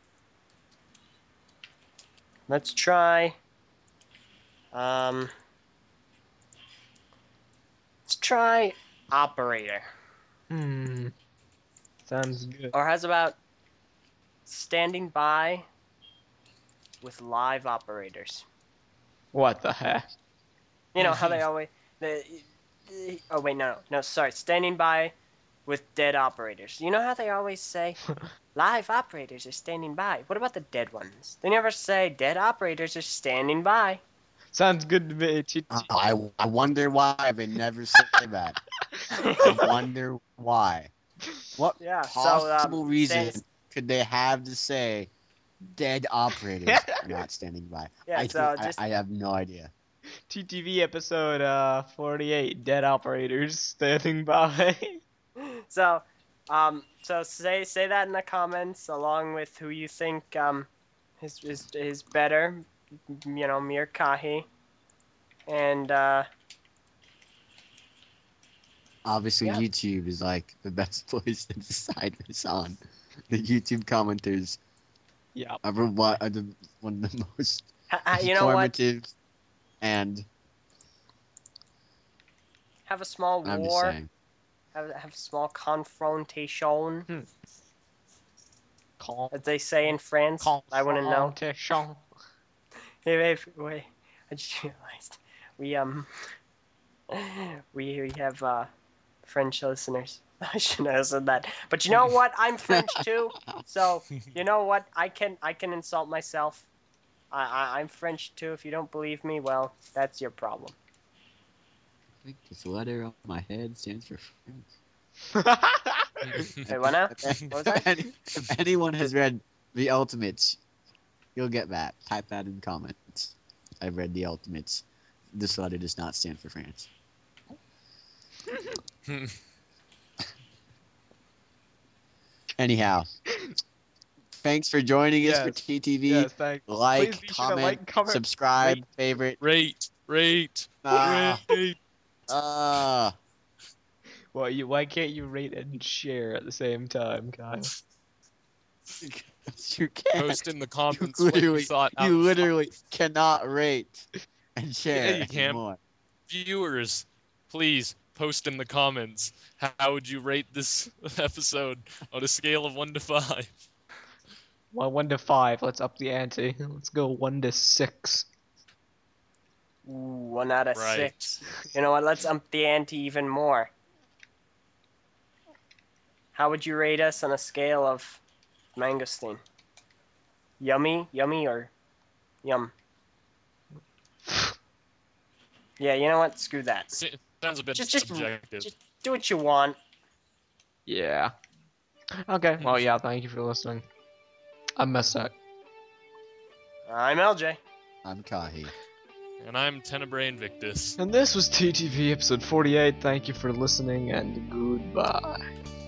Let's try. Um. Let's try operator. Hmm. Sounds good. Or how's about standing by with live operators? What the heck? You know how they always. The, oh wait, no, no, sorry. Standing by with dead operators. You know how they always say, live operators are standing by. What about the dead ones? They never say dead operators are standing by. Sounds good to me. T- Uh, t- I, I wonder why they never say that. I wonder why. What Yeah, so, possible um, reason stand- could they have to say dead operators are not standing by? Yeah, I, so think, just I, I have no idea. T T V episode uh forty-eight. Dead operators standing by. so, um, so say say that in the comments along with who you think um is is is better, you know, me or Kahi, and uh, Obviously, Yeah. YouTube is like the best place to decide this on. The YouTube commenters Yeah. are what are the one of the most ha- ha- you know what? informative and Have a small I'm just war. saying. Have have a small confrontation, Hmm. Con- as they say in France. I wouldn't know. confrontation. Hey, wait, wait. I just realized we um we we have uh French listeners. I shouldn't have said that. But you know what? I'm French too. So you know what? I can I can insult myself. I, I I'm French too. If you don't believe me, well, that's your problem. I think this letter on my head stands for France. Wait, what now? If, What was that? any- if anyone has read The Ultimates, you'll get that. Type that in comments. I've read The Ultimates. This letter does not stand for France. Anyhow, thanks for joining us for Yes. T T V. Yes, thanks. Like, Please be sure to comment, like, comment, subscribe, rate. favorite. Rate, rate, Ah. rate. Uh, Well, you why can't you rate and share at the same time, Kyle? you can't. Post in the You comments what you literally, thought. you out- literally cannot rate and share you can. anymore. Viewers, please post in the comments. How would you rate this episode on a scale of one to five? Well, one to five. Let's up the ante. Let's go one to six. Ooh, one out of Right. six. You know what? Let's ump the ante even more. How would you rate us on a scale of mangosteen? Yummy, yummy, or yum? Yeah, you know what? Screw that. S- Sounds a bit Just, just, subjective. just do what you want. Yeah. Okay. Well, yeah. Thank you for listening. I'm Messak. I'm L J. I'm Kahi. And I'm Tenebrae Invictus. And this was T T V episode forty-eight. Thank you for listening and goodbye.